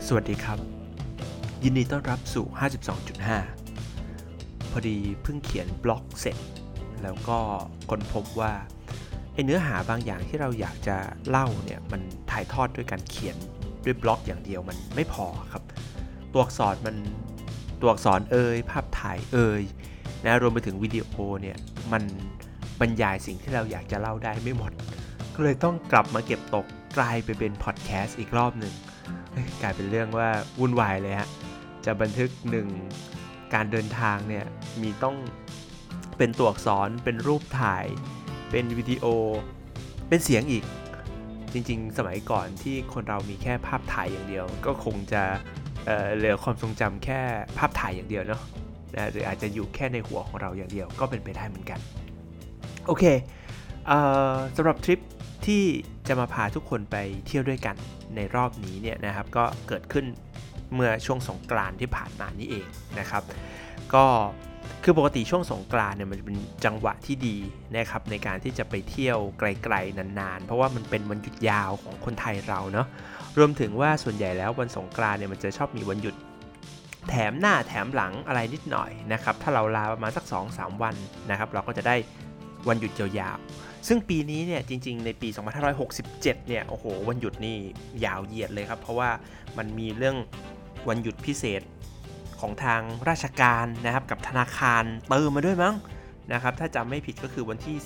สวัสดีครับยินดีต้อนรับสู่ 52.5 พอดีเพิ่งเขียนบล็อกเสร็จแล้วก็ค้นพบว่าเนื้อหาบางอย่างที่เราอยากจะเล่าเนี่ยมันถ่ายทอดด้วยการเขียนด้วยบล็อกอย่างเดียวมันไม่พอครับตัวอักษรภาพถ่ายนะรวมไปถึงวิดีโอเนี่ยมันบรรยายสิ่งที่เราอยากจะเล่าได้ไม่หมดก็เลยต้องกลับมาเก็บตกกลายไปเป็นพอดแคสต์อีกรอบหนึ่งกลายเป็นเรื่องว่าวุ่นวายเลยฮะจะบันทึกการเดินทางเนี่ยมีต้องเป็นตัวอักษรเป็นรูปถ่ายเป็นวิดีโอเป็นเสียงอีกจริงๆสมัยก่อนที่คนเรามีแค่ภาพถ่ายอย่างเดียวก็คงจะเหลือความทรงจำแค่ภาพถ่ายอย่างเดียวเนาะหรืออาจจะอยู่แค่ในหัวของเราอย่างเดียวก็เป็นไปได้เหมือนกันโอเคสำหรับทริปที่จะมาพาทุกคนไปเที่ยวด้วยกันในรอบนี้เนี่ยนะครับก็เกิดขึ้นเมื่อช่วงสงกรานต์ที่ผ่านมานี่เองนะครับก็คือปกติช่วงสงกรานต์เนี่ยมันเป็นจังหวะที่ดีนะครับในการที่จะไปเที่ยวไกลๆนานๆเพราะว่ามันเป็นวันหยุดยาวของคนไทยเราเนาะรวมถึงว่าส่วนใหญ่แล้ววันสงกรานต์เนี่ยมันจะชอบมีวันหยุดแถมหน้าแถมหลังอะไรนิดหน่อยนะครับถ้าเราลาประมาณสัก 2-3 วันนะครับเราก็จะได้วันหยุดยาวๆซึ่งปีนี้เนี่ยจริงๆในปี 2567 เนี่ยโอ้โหวันหยุดนี่ยาวเหยียดเลยครับเพราะว่ามันมีเรื่องวันหยุดพิเศษของทางราชการนะครับกับธนาคารเติมมาด้วยมั้งนะครับถ้าจำไม่ผิดก็คือวันที่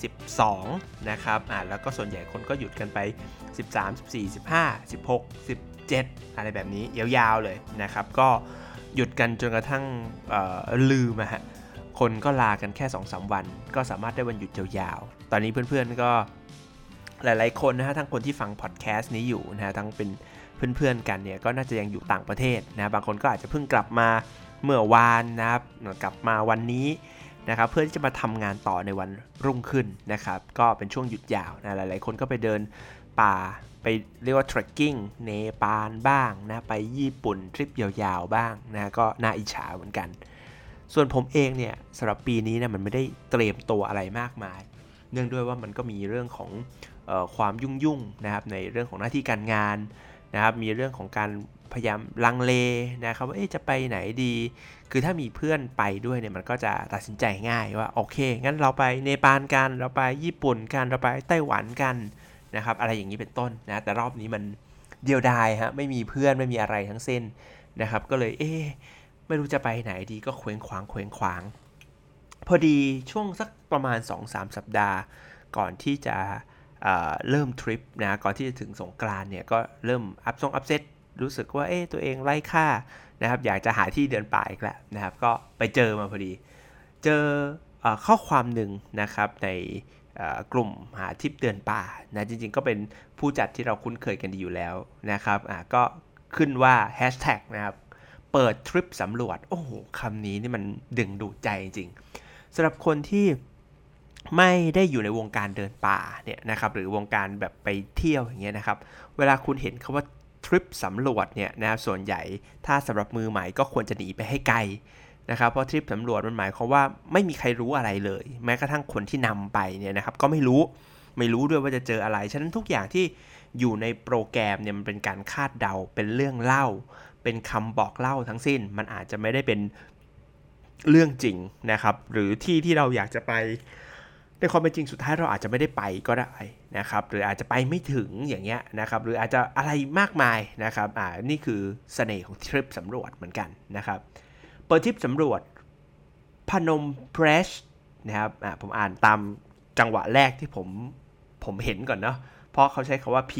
12นะครับแล้วก็ส่วนใหญ่คนก็หยุดกันไป13 14 15 16 17อะไรแบบนี้ยาวๆเลยนะครับก็หยุดกันจนกระทั่งลืมฮะคนก็ลากันแค่ 2-3 วันก็สามารถได้วันหยุดยาวๆตอนนี้เพื่อนๆก็หลายๆคนนะฮะทั้งคนที่ฟังพอดแคสต์นี้อยู่นะฮะทั้งเป็นเพื่อนๆกันเนี่ยก็น่าจะยังอยู่ต่างประเทศนะบางคนก็อาจจะเพิ่งกลับมาเมื่อวานนะครับกลับมาวันนี้นะครับเพื่อที่จะมาทำงานต่อในวันรุ่งขึ้นนะครับก็เป็นช่วงหยุดยาวนะหลายๆคนก็ไปเดินป่าไปเรียกว่า trekking เนปาลบ้างนะไปญี่ปุ่นทริปยาวๆบ้างนะก็น่าอิจฉาเหมือนกันส่วนผมเองเนี่ยสำหรับปีนี้นะมันไม่ได้เตรียมตัวอะไรมากมายเนื่องด้วยว่ามันก็มีเรื่องของความยุ่งๆนะครับในเรื่องของหน้าที่การงานนะครับมีเรื่องของการพยายามลังเลนะครับว่าจะไปไหนดีคือถ้ามีเพื่อนไปด้วยเนี่ยมันก็จะตัดสินใจง่ายว่าโอเคงั้นเราไปเนปาลกันเราไปญี่ปุ่นกันเราไปไต้หวันกันนะครับอะไรอย่างนี้เป็นต้นนะแต่รอบนี้มันเดียวดายฮะไม่มีเพื่อนไม่มีอะไรทั้งสิ้นนะครับก็เลยไม่รู้จะไปไหนดีก็เคว้งคว้างพอดีช่วงสักประมาณ 2-3 สัปดาห์ก่อนที่จะเริ่มทริปนะก่อนที่จะถึงสงกรานต์เนี่ยก็เริ่มอัพเซตรู้สึกว่าตัวเองไร้ค่านะครับอยากจะหาที่เดินป่าอีกแล้วนะครับก็ไปเจอมาพอดีเจอข้อความหนึ่งนะครับในกลุ่มหาทริปเดินป่านะจริงๆก็เป็นผู้จัดที่เราคุ้นเคยกันดีอยู่แล้วนะครับก็ขึ้นว่าแฮชแท็กนะครับเปิดทริปสำรวจโอ้โหคำนี้นี่มันดึงดูดใจจริงๆสำหรับคนที่ไม่ได้อยู่ในวงการเดินป่าเนี่ยนะครับหรือวงการแบบไปเที่ยวอย่างเงี้ยนะครับเวลาคุณเห็นคำว่าทริปสำรวจเนี่ยนะครับส่วนใหญ่ถ้าสำหรับมือใหม่ก็ควรจะหนีไปให้ไกลนะครับเพราะทริปสำรวจมันหมายความว่าไม่มีใครรู้อะไรเลยแม้กระทั่งคนที่นำไปเนี่ยนะครับก็ไม่รู้ด้วยว่าจะเจออะไรฉะนั้นทุกอย่างที่อยู่ในโปรแกรมเนี่ยมันเป็นการคาดเดาเป็นเรื่องเล่าเป็นคำบอกเล่าทั้งสิ้นมันอาจจะไม่ได้เป็นเรื่องจริงนะครับหรือที่เราอยากจะไปในความเป็นจริงสุดท้ายเราอาจจะไม่ได้ไปก็ได้นะครับหรืออาจจะไปไม่ถึงอย่างเงี้ยนะครับหรืออาจจะอะไรมากมายนะครับนี่คือเสน่ห์ของทริปสำรวจเหมือนกันนะครับเปิดทริปสำรวจพนมเพรชนะครับผมอ่านตามจังหวะแรกที่ผมเห็นก่อนเนาะเพราะเขาใช้คำว่า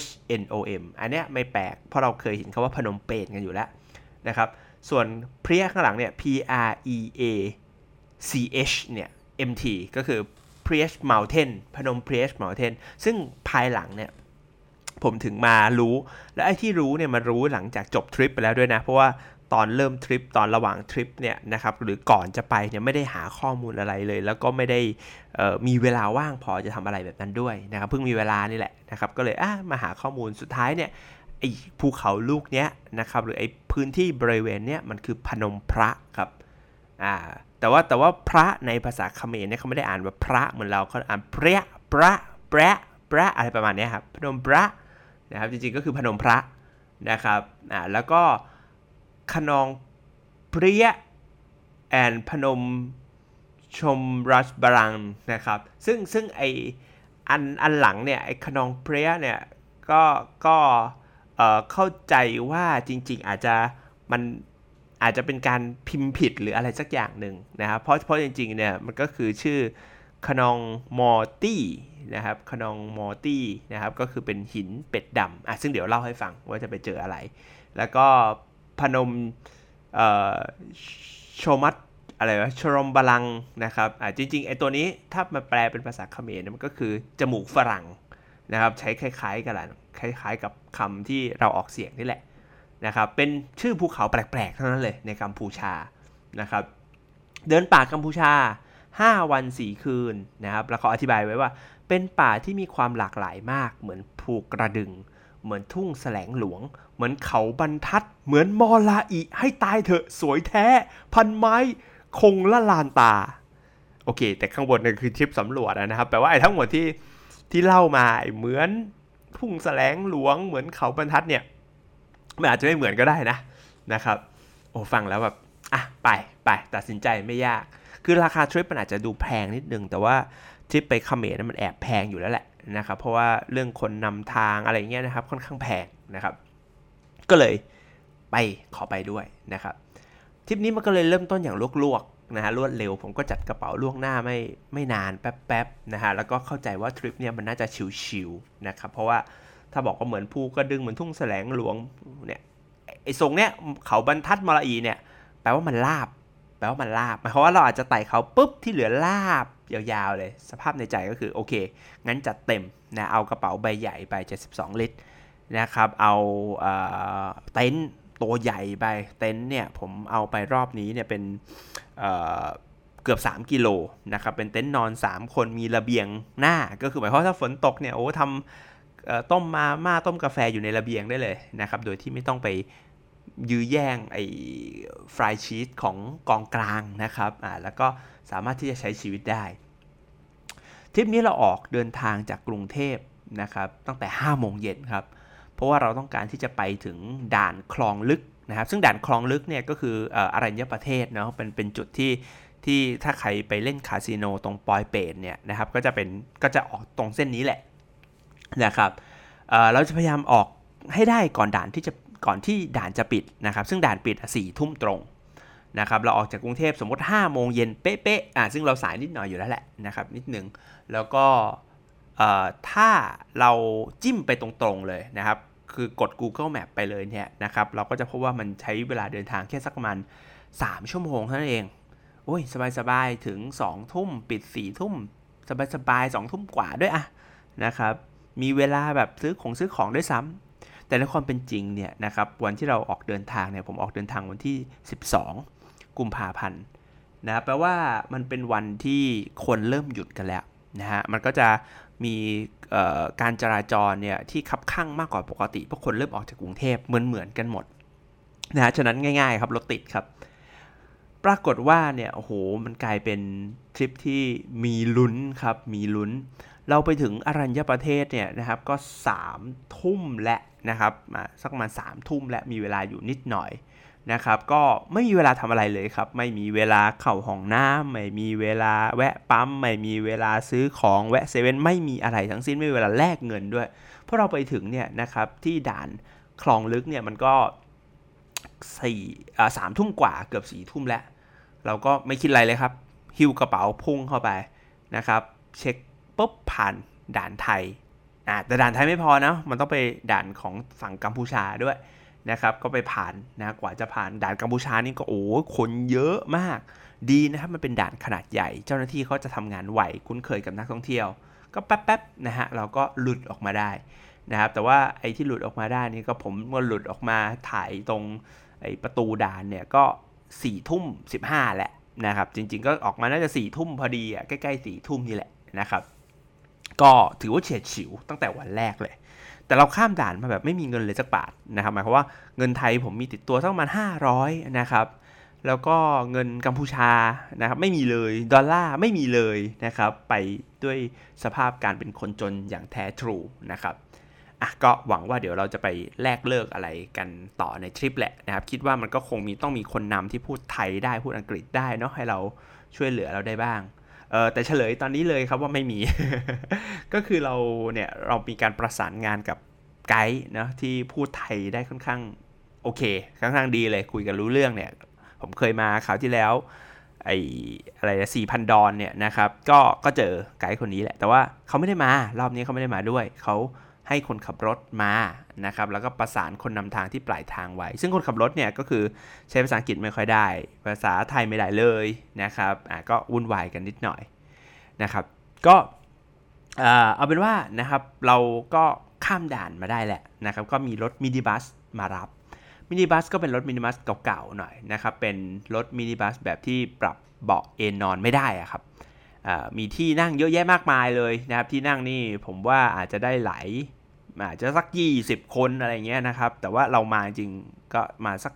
PHNOM อันเนี้ยไม่แปลกเพราะเราเคยเห็นคำว่าพนมเปญกันอยู่แล้วนะครับส่วนเพรียข้างหลังเนี่ย PREACH เนี่ย MT ก็คือPreach Mountain พนม Preach Mountain ซึ่งภายหลังเนี่ยผมถึงมารู้และไอ้ที่รู้เนี่ยมารู้หลังจากจบทริปไปแล้วด้วยนะเพราะว่าตอนเริ่มทริปตอนระหว่างทริปเนี่ยนะครับหรือก่อนจะไปเนี่ยไม่ได้หาข้อมูลอะไรเลยแล้วก็ไม่ได้มีเวลาว่างพอจะทำอะไรแบบนั้นด้วยนะครับเพิ่งมีเวลานี่แหละนะครับก็เลยมาหาข้อมูลสุดท้ายเนี่ยไอ้ภูเขาลูกเนี้ยนะครับหรือไอ้พื้นที่บริเวณเนี้ยมันคือพนมพระครับแต่ว่าพระในภาษาเขมรเนี่ยเขาไม่ได้อ่านว่าพระเหมือนเราเขาอ่านพระอะไรประมาณนี้ครับพนมพระนะครับจริงๆก็คือพนมพระนะครับแล้วก็คะนองเพรียแอนพนมชมรัชบารังนะครับซึ่งไออันหลังเนี่ยไอคะนองเพรียเนี่ยก็เข้าใจว่าจริงๆมันอาจจะเป็นการพิมพ์ผิดหรืออะไรสักอย่างหนึ่งนะครับเพราะจริงๆเนี่ยมันก็คือชื่อคะนองมอร์ตี้นะครับคะนองมอร์ตี้นะครับก็คือเป็นหินเป็ดดำซึ่งเดี๋ยวเล่าให้ฟังว่าจะไปเจออะไรแล้วก็พนมโชมัตอะไรวะชรมบาลังนะครับจริงๆไอตัวนี้ถ้ามาแปลเป็นภาษาเขมรมันก็คือจมูกฝรั่งนะครับใช้คล้ายๆกันแหละคล้ายๆกับคำที่เราออกเสียงนี่แหละนะครับเป็นชื่อภูเขาแปลกๆเท่านั้นเลยในกัมพูชานะครับเดินป่ากัมพูชา5 วัน 4 คืนนะครับแล้วเขาอธิบายไว้ว่าเป็นป่าที่มีความหลากหลายมากเหมือนภูกระดึงเหมือนทุ่งแสลงหลวงเหมือนเขาบรรทัดเหมือนมอลาอิให้ตายเถอะสวยแท้พันไม้คงละลานตาโอเคแต่ข้างบนนี่คือทริปสำรวจนะครับแปลว่าไอ้ทั้งหมดที่เล่ามาเหมือนทุ่งแสลงหลวงเหมือนเขาบรรทัดเนี่ยมันอาจจะไม่เหมือนก็ได้นะครับโอ้ฟังแล้วแบบไปตัดสินใจไม่ยากคือราคาทริปมันอาจจะดูแพงนิดนึงแต่ว่าทริปไปเขมรมันแอบแพงอยู่แล้วแหละนะครับเพราะว่าเรื่องคนนำทางอะไรเงี้ยนะครับค่อนข้างแพงนะครับก็เลยขอไปด้วยนะครับทริปนี้มันก็เลยเริ่มต้นอย่างลวกๆนะฮะรวดเร็วผมก็จัดกระเป๋าล่วงหน้าไม่นานแป๊บๆนะฮะแล้วก็เข้าใจว่าทริปเนี้ยมันน่าจะชิลๆนะครับเพราะว่าถ้าบอกว่าเหมือนภูกระดึงเหมือนทุ่งแสลงหลวงเนี่ยไอ้ทรงเนี้ยเขาบรรทัดมอลาอีเนี่ยแปลว่ามันลาบหมายความว่าเราอาจจะไต่เขาปุ๊บที่เหลือลาบยาวๆเลยสภาพในใจก็คือโอเคงั้นจัดเต็มนะเอากระเป๋าใบใหญ่ไป72 ลิตรนะครับเอาเต็นท์ตัวใหญ่ไปเต็นท์เนี่ยผมเอาไปรอบนี้เนี่ยเป็นเกือบ3 กิโลนะครับเป็นเต็นท์นอน3 คนมีระเบียงหน้าก็คือหมายความว่าถ้าฝนตกเนี่ยโอ้ทำต้มมาม่าต้มกาแฟอยู่ในระเบียงได้เลยนะครับโดยที่ไม่ต้องไปยื้อแย่งไอ้ฟรายชีสของกองกลางนะครับแล้วก็สามารถที่จะใช้ชีวิตได้ทริปนี้เราออกเดินทางจากกรุงเทพนะครับตั้งแต่ 5 โมงเย็นครับเพราะว่าเราต้องการที่จะไปถึงด่านคลองลึกนะครับซึ่งด่านคลองลึกเนี่ยก็คืออรัญญประเทศเนาะเป็นจุดที่ถ้าใครไปเล่นคาสิโนตรงปอยเปตเนี่ยนะครับก็จะออกตรงเส้นนี้แหละนะครับเราจะพยายามออกให้ได้ก่อนที่ด่านจะปิดนะครับซึ่งด่านปิด4 ทุ่มตรงนะครับเราออกจากกรุงเทพสมมติ 5 โมงเย็นเป๊ะๆซึ่งเราสายนิดหน่อยอยู่แล้วแหละนะครับนิดนึงแล้วก็ถ้าเราจิ้มไปตรงๆเลยนะครับคือกด Google Map ไปเลยเนี่ยนะครับเราก็จะพบว่ามันใช้เวลาเดินทางแค่สักประมาณ3 ชั่วโมงเท่านั้นเองโอ้ยสบายๆถึง 2 ทุ่มปิด 4 ทุ่มสบายๆ2 ทุ่มกว่าด้วยนะครับมีเวลาแบบซื้อของด้วยซ้ำแต่ในความเป็นจริงเนี่ยนะครับวันที่เราออกเดินทางเนี่ยผมออกเดินทางวันที่12 กุมภาพันธ์นะแปลว่ามันเป็นวันที่คนเริ่มหยุดกันแล้วนะฮะมันก็จะมีการจราจรเนี่ยที่คับคั่งมากกว่าปกติเพราะคนเริ่มออกจากกรุงเทพเหมือนกันหมดนะฮะฉะนั้นง่ายๆครับรถติดครับปรากฏว่าเนี่ยโอ้โหมันกลายเป็นทริปที่มีลุ้นครับมีลุ้นเราไปถึงอรัญญประเทศเนี่ยนะครับก็3 ทุ่มและนะครับสักประมาณ3 ทุ่มและมีเวลาอยู่นิดหน่อยนะครับก็ไม่มีเวลาทำอะไรเลยครับไม่มีเวลาเข้าห้องน้ำไม่มีเวลาแวะปั๊มไม่มีเวลาซื้อของแวะเซเว่นไม่มีอะไรทั้งสิ้นไม่มีเวลาแลกเงินด้วยเพราะเราไปถึงเนี่ยนะครับที่ด่านคลองลึกเนี่ยมันก็3 ทุ่มกว่าเกือบ4 ทุ่มแล้วเราก็ไม่คิดอะไรเลยครับหิ้วกระเป๋าพุ่งเข้าไปนะครับเช็คปุ๊บผ่านด่านไทยแต่ด่านไทยไม่พอนะมันต้องไปด่านของฝั่งกัมพูชาด้วยนะครับก็ไปผ่านนะกว่าจะผ่านด่านกัมพูชานี่ก็คนเยอะมากดีนะครับมันเป็นด่านขนาดใหญ่เจ้าหน้าที่เขาจะทำงานไวคุ้นเคยกับนักท่องเที่ยวก็แป๊บๆนะฮะเราก็หลุดออกมาได้นะครับแต่ว่าไอ้ที่หลุดออกมาได้นี่ก็ผมก็หลุดออกมาถ่ายตรงไอ้ประตูด่านเนี่ยก็4 ทุ่ม 15แหละนะครับจริงๆก็ออกมาน่าจะ4 ทุ่มพอดีใกล้ๆ4 ทุ่มนี่แหละนะครับก็ถือว่าเฉียดฉิวตั้งแต่วันแรกเลยแต่เราข้ามด่านมาแบบไม่มีเงินเลยสักบาทนะครับหมายความว่าเงินไทยผมมีติดตัวสักประมาณ500นะครับแล้วก็เงินกัมพูชานะครับไม่มีเลยดอลลาร์ไม่มีเลยนะครับไปด้วยสภาพการเป็นคนจนอย่างแท้ทรูนะครับก็หวังว่าเดี๋ยวเราจะไปแลกเลิกอะไรกันต่อในทริปแหละนะครับคิดว่ามันก็คงต้องมีคนนำที่พูดไทยได้พูดอังกฤษได้เนาะให้เราช่วยเหลือเราได้บ้างแต่เฉลยตอนนี้เลยครับว่าไม่มี ก็คือเรามีการประสานงานกับไกด์เนาะที่พูดไทยได้ค่อนข้างโอเคค่อนข้างดีเลยคุยกันรู้เรื่องเนี่ยผมเคยมาคราวที่แล้วอะไร$4,000เนี่ยนะครับก็เจอไกด์คนนี้แหละแต่ว่าเขาไม่ได้มารอบนี้เขาไม่ได้มาด้วยเขาให้คนขับรถมานะครับแล้วก็ประสานคนนำทางที่ปลายทางไว้ซึ่งคนขับรถเนี่ยก็คือใช้ภาษาอังกฤษไม่ค่อยได้ภาษาไทยไม่ได้เลยนะครับก็วุ่นวายกันนิดหน่อยนะครับก็เอาเป็นว่านะครับเราก็ข้ามด่านมาได้แหละนะครับก็มีรถมินิบัสมารับมินิบัสก็เป็นรถมินิบัสเก่าๆหน่อยนะครับเป็นรถมินิบัสแบบที่ปรับเบาะเอนนอนไม่ได้อะครับมีที่นั่งเยอะแยะมากมายเลยนะครับที่นั่งนี่ผมว่าอาจจะได้อาจจะสัก20คนอะไรเงี้ยนะครับแต่ว่าเรามาจริงก็มาสัก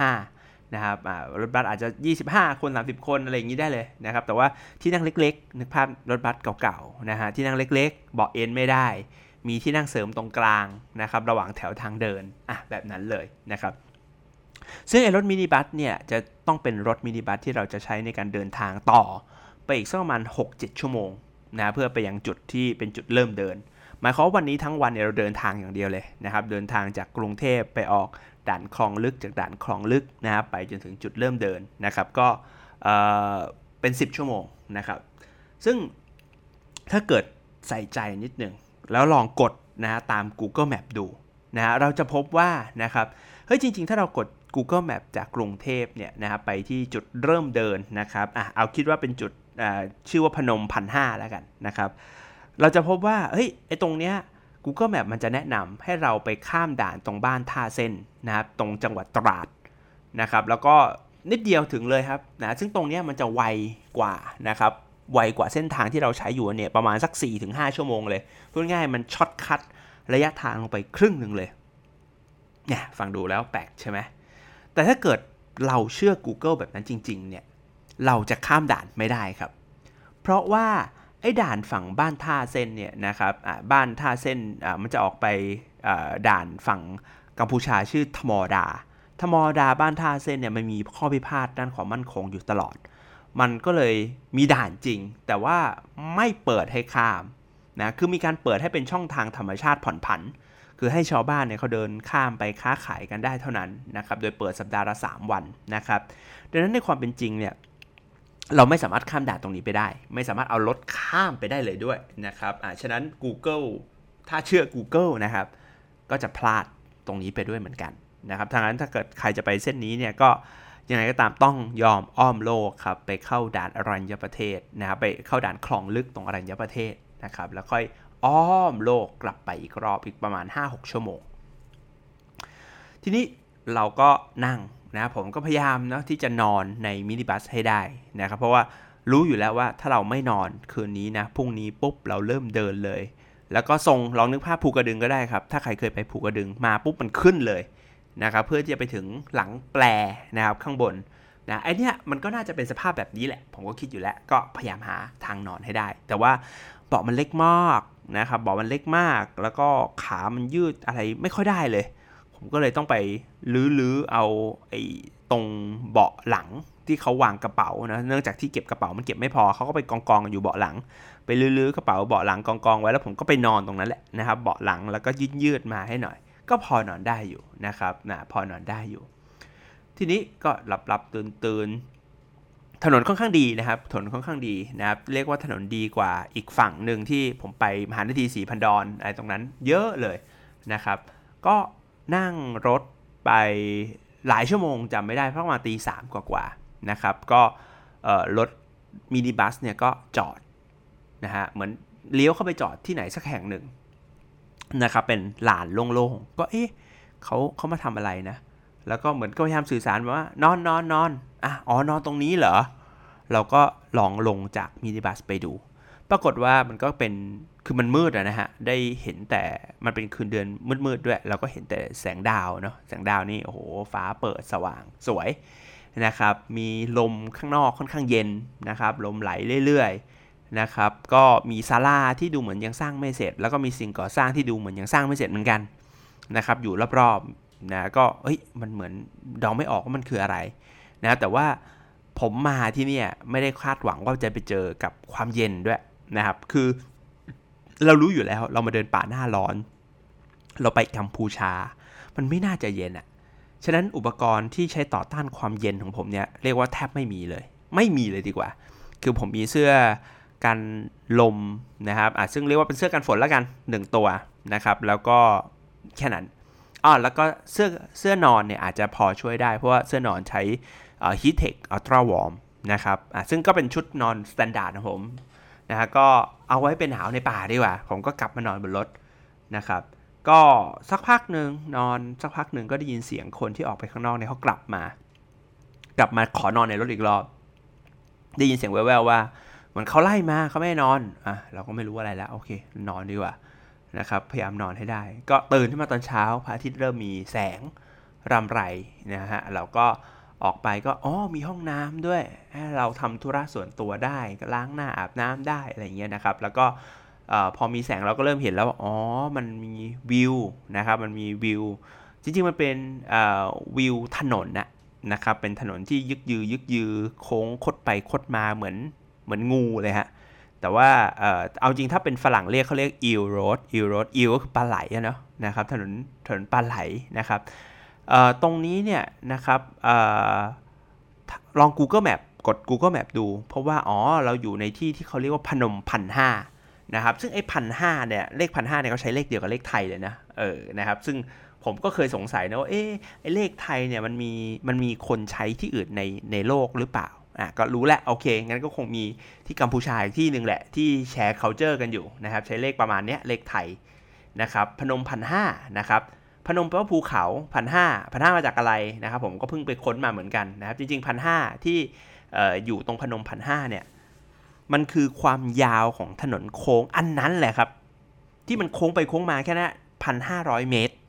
15นะครับรถบัสอาจจะ25คน30คนอะไรอย่างนี้ได้เลยนะครับแต่ว่าที่นั่งเล็กๆนึกภาพรถบัสเก่าๆนะฮะที่นั่งเล็กๆเบาะเอนไม่ได้มีที่นั่งเสริมตรงกลางนะครับระหว่างแถวทางเดินแบบนั้นเลยนะครับซึ่งรถมินิบัสเนี่ยจะต้องเป็นรถมินิบัสที่เราจะใช้ในการเดินทางต่อไปอีกสักประมาณ 6-7 ชั่วโมงนะเพื่อไปยังจุดที่เป็นจุดเริ่มเดินหมายความว่าวันนี้ทั้งวันเนี่ยเราเดินทางอย่างเดียวเลยนะครับเดินทางจากกรุงเทพไปออกด่านคลองลึกจากด่านคลองลึกนะครับไปจนถึงจุดเริ่มเดินนะครับก็เป็น10ชั่วโมงนะครับซึ่งถ้าเกิดใส่ใจนิดนึงแล้วลองกดนะตาม Google Map ดูนะเราจะพบว่านะครับจริงๆถ้าเรากด Google Map จากกรุงเทพเนี่ยนะครับไปที่จุดเริ่มเดินนะครับเอาคิดว่าเป็นจุดชื่อว่าพนม 1,500 แล้วกันนะครับเราจะพบว่าตรงเนี้ย Google Map มันจะแนะนำให้เราไปข้ามด่านตรงบ้านท่าเส้นนะครับตรงจังหวัดตราดนะครับแล้วก็นิดเดียวถึงเลยครับนะซึ่งตรงเนี้ยมันจะไวกว่านะครับไวกว่าเส้นทางที่เราใช้อยู่เนี่ยประมาณสัก 4-5 ชั่วโมงเลยพูดง่ายมันช็อตคัทระยะทางลงไปครึ่งนึงเลยเนี่ยฟังดูแล้วแปลกใช่ไหมแต่ถ้าเกิดเราเชื่อ Google แบบนั้นจริงๆเนี่ยเราจะข้ามด่านไม่ได้ครับเพราะว่าด่านฝั่งบ้านท่าเส้นเนี่ยนะครับบ้านท่าเส้นมันจะออกไปด่านฝั่งกัมพูชาชื่อทมดาบ้านท่าเส้นเนี่ยมันมีข้อพิพาทด้านความมั่นคงอยู่ตลอดมันก็เลยมีด่านจริงแต่ว่าไม่เปิดให้ข้ามนะคือมีการเปิดให้เป็นช่องทางธรรมชาติผ่อนผันคือให้ชาวบ้านเนี่ยเขาเดินข้ามไปค้าขายกันได้เท่านั้นนะครับโดยเปิดสัปดาห์ละ3วันนะครับดังนั้นในความเป็นจริงเนี่ยเราไม่สามารถข้ามด่านตรงนี้ไปได้ไม่สามารถเอารถข้ามไปได้เลยด้วยนะครับฉะนั้น Google ถ้าเชื่อ Google นะครับก็จะพลาดตรงนี้ไปด้วยเหมือนกันนะครับทางนั้นถ้าเกิดใครจะไปเส้นนี้เนี่ยก็ยังไงก็ตามต้องยอมอ้อมโลกครับไปเข้าด่านอรัญญประเทศนะครับไปเข้าด่านคลองลึกตรงอรัญญประเทศนะครับแล้วค่อยอ้อมโลกกลับไปอีกรอบอีกประมาณ 5-6 ชั่วโมงทีนี้เราก็นั่งนะผมก็พยายามเนาะที่จะนอนในมินิบัสให้ได้นะครับเพราะว่ารู้อยู่แล้วว่าถ้าเราไม่นอนคืนนี้นะพรุ่งนี้ปุ๊บเราเริ่มเดินเลยแล้วก็ลองนึกภาพภูกระดึงก็ได้ครับถ้าใครเคยไปภูกระดึงมาปุ๊บมันขึ้นเลยนะครับเพื่อที่จะไปถึงหลังแปลนะครับข้างบนนะไอเนี้ยมันก็น่าจะเป็นสภาพแบบนี้แหละผมก็คิดอยู่แล้วก็พยายามหาทางนอนให้ได้แต่ว่าเบาะมันเล็กมากนะครับเบาะมันเล็กมากแล้วก็ขามันยืดอะไรไม่ค่อยได้เลยผมก็เลยต้องไปลื้อเอาตรงเบาะหลังที่เขาวางกระเป๋านะเนื่องจากที่เก็บกระเป๋ามันเก็บไม่พอเขาก็ไปกองกันอยู่เบาะหลังไปลื้อกระเป๋าเบาะหลังกองไว้แล้วผมก็ไปนอนตรงนั้นแหละนะครับเบาะหลังแล้วก็ยืดมาให้หน่อยก็พอนอนได้อยู่นะครับพอนอนได้อยู่ทีนี้ก็หลับตื่นถนนค่อนข้างดีนะครับถนนค่อนข้างดีนะครับเรียกว่าถนนดีกว่าอีกฝั่งหนึ่งที่ผมไปมหาวิทยาลัยศรีพันดรอะไรตรงนั้นเยอะเลยนะครับก็นั่งรถไปหลายชั่วโมงจำไม่ได้ประมาณตี 3กว่านะครับก็รถมินิบัสเนี่ยก็จอดนะฮะเหมือนเลี้ยวเข้าไปจอดที่ไหนสักแห่งหนึ่งนะครับเป็นลานโล่งๆก็เขามาทำอะไรนะแล้วก็เหมือนก็พยายามสื่อสารว่านอนนอนตรงนี้เหรอเราก็ลองลงจากมินิบัสไปดูปรากฏว่ามันก็เป็นคือมันมืดนะฮะได้เห็นแต่มันเป็นคืนเดือนมืดด้วยเราก็เห็นแต่แสงดาวเนาะแสงดาวนี่โอ้โหฟ้าเปิดสว่างสวยนะครับมีลมข้างนอกค่อนข้างเย็นนะครับลมไหลเรื่อยนะครับก็มีศาลาที่ดูเหมือนยังสร้างไม่เสร็จแล้วก็มีสิ่งก่อสร้างที่ดูเหมือนยังสร้างไม่เสร็จเหมือนกันนะครับอยู่รอบๆนะก็มันเหมือนเดาไม่ออกว่ามันคืออะไรนะแต่ว่าผมมาที่นี่ไม่ได้คาดหวังว่าจะไปเจอกับความเย็นด้วยนะครับคือเรารู้อยู่แล้วเรามาเดินป่าหน้าร้อนเราไปกัมพูชามันไม่น่าจะเย็นฉะนั้นอุปกรณ์ที่ใช้ต่อต้านความเย็นของผมเนี่ยเรียกว่าแทบไม่มีเลยดีกว่าคือผมมีเสื้อกันลมนะครับซึ่งเรียกว่าเป็นเสื้อกันฝนแล้วกัน1ตัวนะครับแล้วก็แค่นั้นแล้วก็เสื้อนอนเนี่ยอาจจะพอช่วยได้เพราะว่าเสื้อนอนใช้ Heattech Ultra Warm นะครับซึ่งก็เป็นชุดนอนสแตนดาร์ดของผมนะฮะก็เอาไว้เป็นหนาวในป่าดีกว่าผมก็กลับมานอนบนรถนะครับก็สักพักหนึ่งนอนสักพักหนึ่งก็ได้ยินเสียงคนที่ออกไปข้างนอกเนี่ยเขากลับมาขอนอนในรถอีกรอบได้ยินเสียงแว่วๆว่าเหมือนเขาไล่มาเขาไม่ให้นอนเราก็ไม่รู้อะไรแล้วโอเคนอนดีกว่านะครับพยายามนอนให้ได้ก็ตื่นขึ้นมาตอนเช้าพระอาทิตย์เริ่มมีแสงรำไรนะฮะเราก็ออกไปก็มีห้องน้ำด้วยเราทำธุระส่วนตัวได้ก็ล้างหน้าอาบน้ำได้อะไรอย่างเงี้ยนะครับแล้วก็พอมีแสงเราก็เริ่มเห็นแล้วมันมีวิวนะครับมันมีวิวจริงๆมันเป็นวิวถนนนะครับเป็นถนนที่ยึกยือโค้งคดไปคดมาเหมือนงูเลยฮะแต่ว่าเอาจริงถ้าเป็นฝรั่งเรียกเขาเรียก eel road ก็คือปลาไหลนะครับถนนปลาไหลนะครับตรงนี้เนี่ยนะครับลอง Google Map กด Google Map ดูเพราะว่าเราอยู่ในที่ที่เขาเรียกว่าพนม1,500นะครับซึ่งไอ้ 1,500 เนี่ยเลข 1,500 เนี่ยเขาใช้เลขเดียวกับเลขไทยเลยนะนะครับซึ่งผมก็เคยสงสัยนะว่าไอ้เลขไทยเนี่ยมันมีคนใช้ที่อื่นในโลกหรือเปล่าก็รู้แหละโอเคงั้นก็คงมีที่กัมพูชาอีกที่นึงแหละที่แชร์ culture กันอยู่นะครับใช้เลขประมาณเนี้ยเลขไทยนะครับพนม 1,500 นะครับพนมแปลว่าภูเขา 1,500 มาจากอะไรนะครับผมก็เพิ่งไปค้นมาเหมือนกันนะครับจริงๆ 1,500 ที่อยู่ตรงพนม 1,500 เนี่ยมันคือความยาวของถนนโค้งอันนั้นแหละครับที่มันโค้งไปโค้งมาแค่นั้น 1,500 เมตร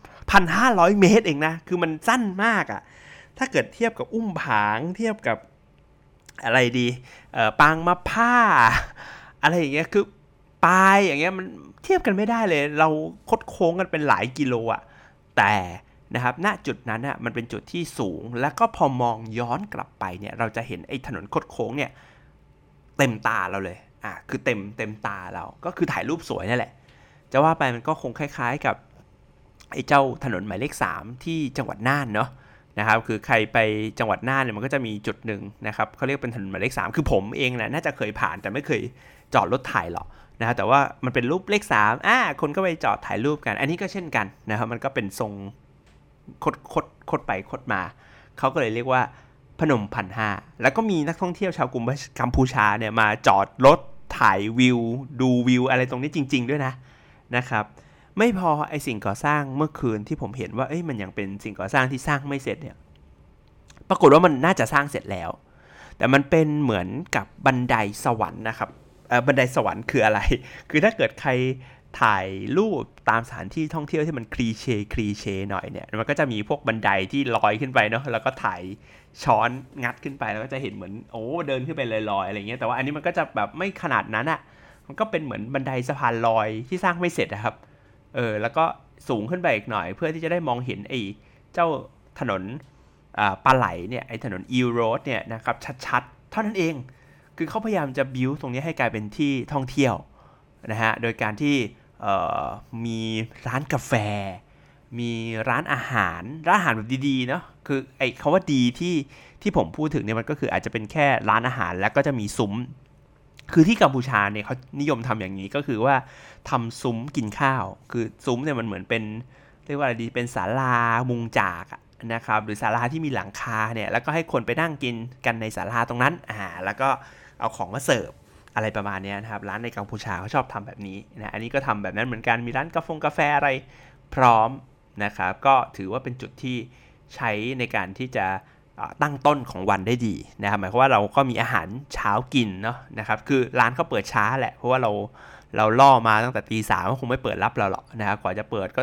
1,500 เมตรเองนะคือมันสั้นมากถ้าเกิดเทียบกับอุ้มผางเทียบกับอะไรดีปางมะผ้าอะไรอย่างเงี้ยคือปลายอย่างเงี้ยมันเทียบกันไม่ได้เลยเราคดโค้งกันเป็นหลายกิโลแต่นะครับณจุดนั้นมันเป็นจุดที่สูงแล้วก็พอมองย้อนกลับไปเนี่ยเราจะเห็นไอ้ถนนคดโค้งเนี่ยเต็มตาเราเลยคือเต็มตาเราก็คือถ่ายรูปสวยนั่นแหละจะว่าไปมันก็คงคล้ายๆกับไอ้เจ้าถนนหมายเลข3ที่จังหวัดน่านเนาะนะครับคือใครไปจังหวัดน่านเนี่ยมันก็จะมีจุดหนึ่งนะครับเขาเรียกเป็นถนนหมายเลข3คือผมเองน่าจะเคยผ่านแต่ไม่เคยจอดรถถ่ายหรอกนะแต่ว่ามันเป็นรูปเลข3คนก็ไปจอดถ่ายรูปกันอันนี้ก็เช่นกันนะครับมันก็เป็นทรงคดไปคดมาเขาก็เลยเรียกว่าพนม 1,500 แล้วก็มีนักท่องเที่ยวชาวกัมพูชาเนี่ยมาจอดรถถ่ายวิวดูวิวอะไรตรงนี้จริงๆด้วยนะครับไม่พอไอสิ่งก่อสร้างเมื่อคืนที่ผมเห็นว่ามันยังเป็นสิ่งก่อสร้างที่สร้างไม่เสร็จเนี่ยปรากฏว่ามันน่าจะสร้างเสร็จแล้วแต่มันเป็นเหมือนกับบันไดสวรรค์นะครับบันไดสวรรค์คืออะไรคือถ้าเกิดใครถ่ายรูปตามสถานที่ท่องเที่ยวที่มันคลีเช่หน่อยเนี่ยมันก็จะมีพวกบันไดที่ลอยขึ้นไปเนาะแล้วก็ถ่ายช้อนงัดขึ้นไปแล้วก็จะเห็นเหมือนเดินขึ้นไปลอยๆอะไรเงี้ยแต่ว่าอันนี้มันก็จะแบบไม่ขนาดนั้นมันก็เป็นเหมือนบันไดสะพานลอยที่สร้างไม่เสร็จนะครับแล้วก็สูงขึ้นไปอีกหน่อยเพื่อที่จะได้มองเห็นไอ้เจ้าถนนปลาไหลเนี่ยไอ้ถนน Eel Road เนี่ยนะครับชัดๆเท่านั้นเองคือเขาพยายามจะบิวตรงนี้ให้กลายเป็นที่ท่องเที่ยวนะฮะโดยการที่มีร้านกาแฟมีร้านอาหารแบบดีๆเนาะคือไอ้คำว่าดีที่ผมพูดถึงเนี่ยมันก็คืออาจจะเป็นแค่ร้านอาหารแล้วก็จะมีซุ้มคือที่กัมพูชาเนี่ยเขานิยมทำอย่างนี้ก็คือว่าทำซุ้มกินข้าวคือซุ้มเนี่ยมันเหมือนเป็นเรียกว่าอะไรดีเป็นศาลามุงจากนะครับหรือศาลาที่มีหลังคาเนี่ยแล้วก็ให้คนไปนั่งกินกันในศาลาตรงนั้นแล้วก็เอาของมาเสิร์ฟอะไรประมาณนี้นะครับร้านในกัมพูชาเขาชอบทำแบบนี้นะอันนี้ก็ทำแบบนั้นเหมือนกันมีร้านกาแฟอะไรพร้อมนะครับก็ถือว่าเป็นจุดที่ใช้ในการที่จะตั้งต้นของวันได้ดีนะครับหมายความว่าเราก็มีอาหารเช้ากินเนาะนะครับคือร้านเขาเปิดช้าแหละเพราะว่าเราล่อมาตั้งแต่ตี 3ก็คงไม่เปิดรับเราหรอกนะครับกว่าจะเปิดก็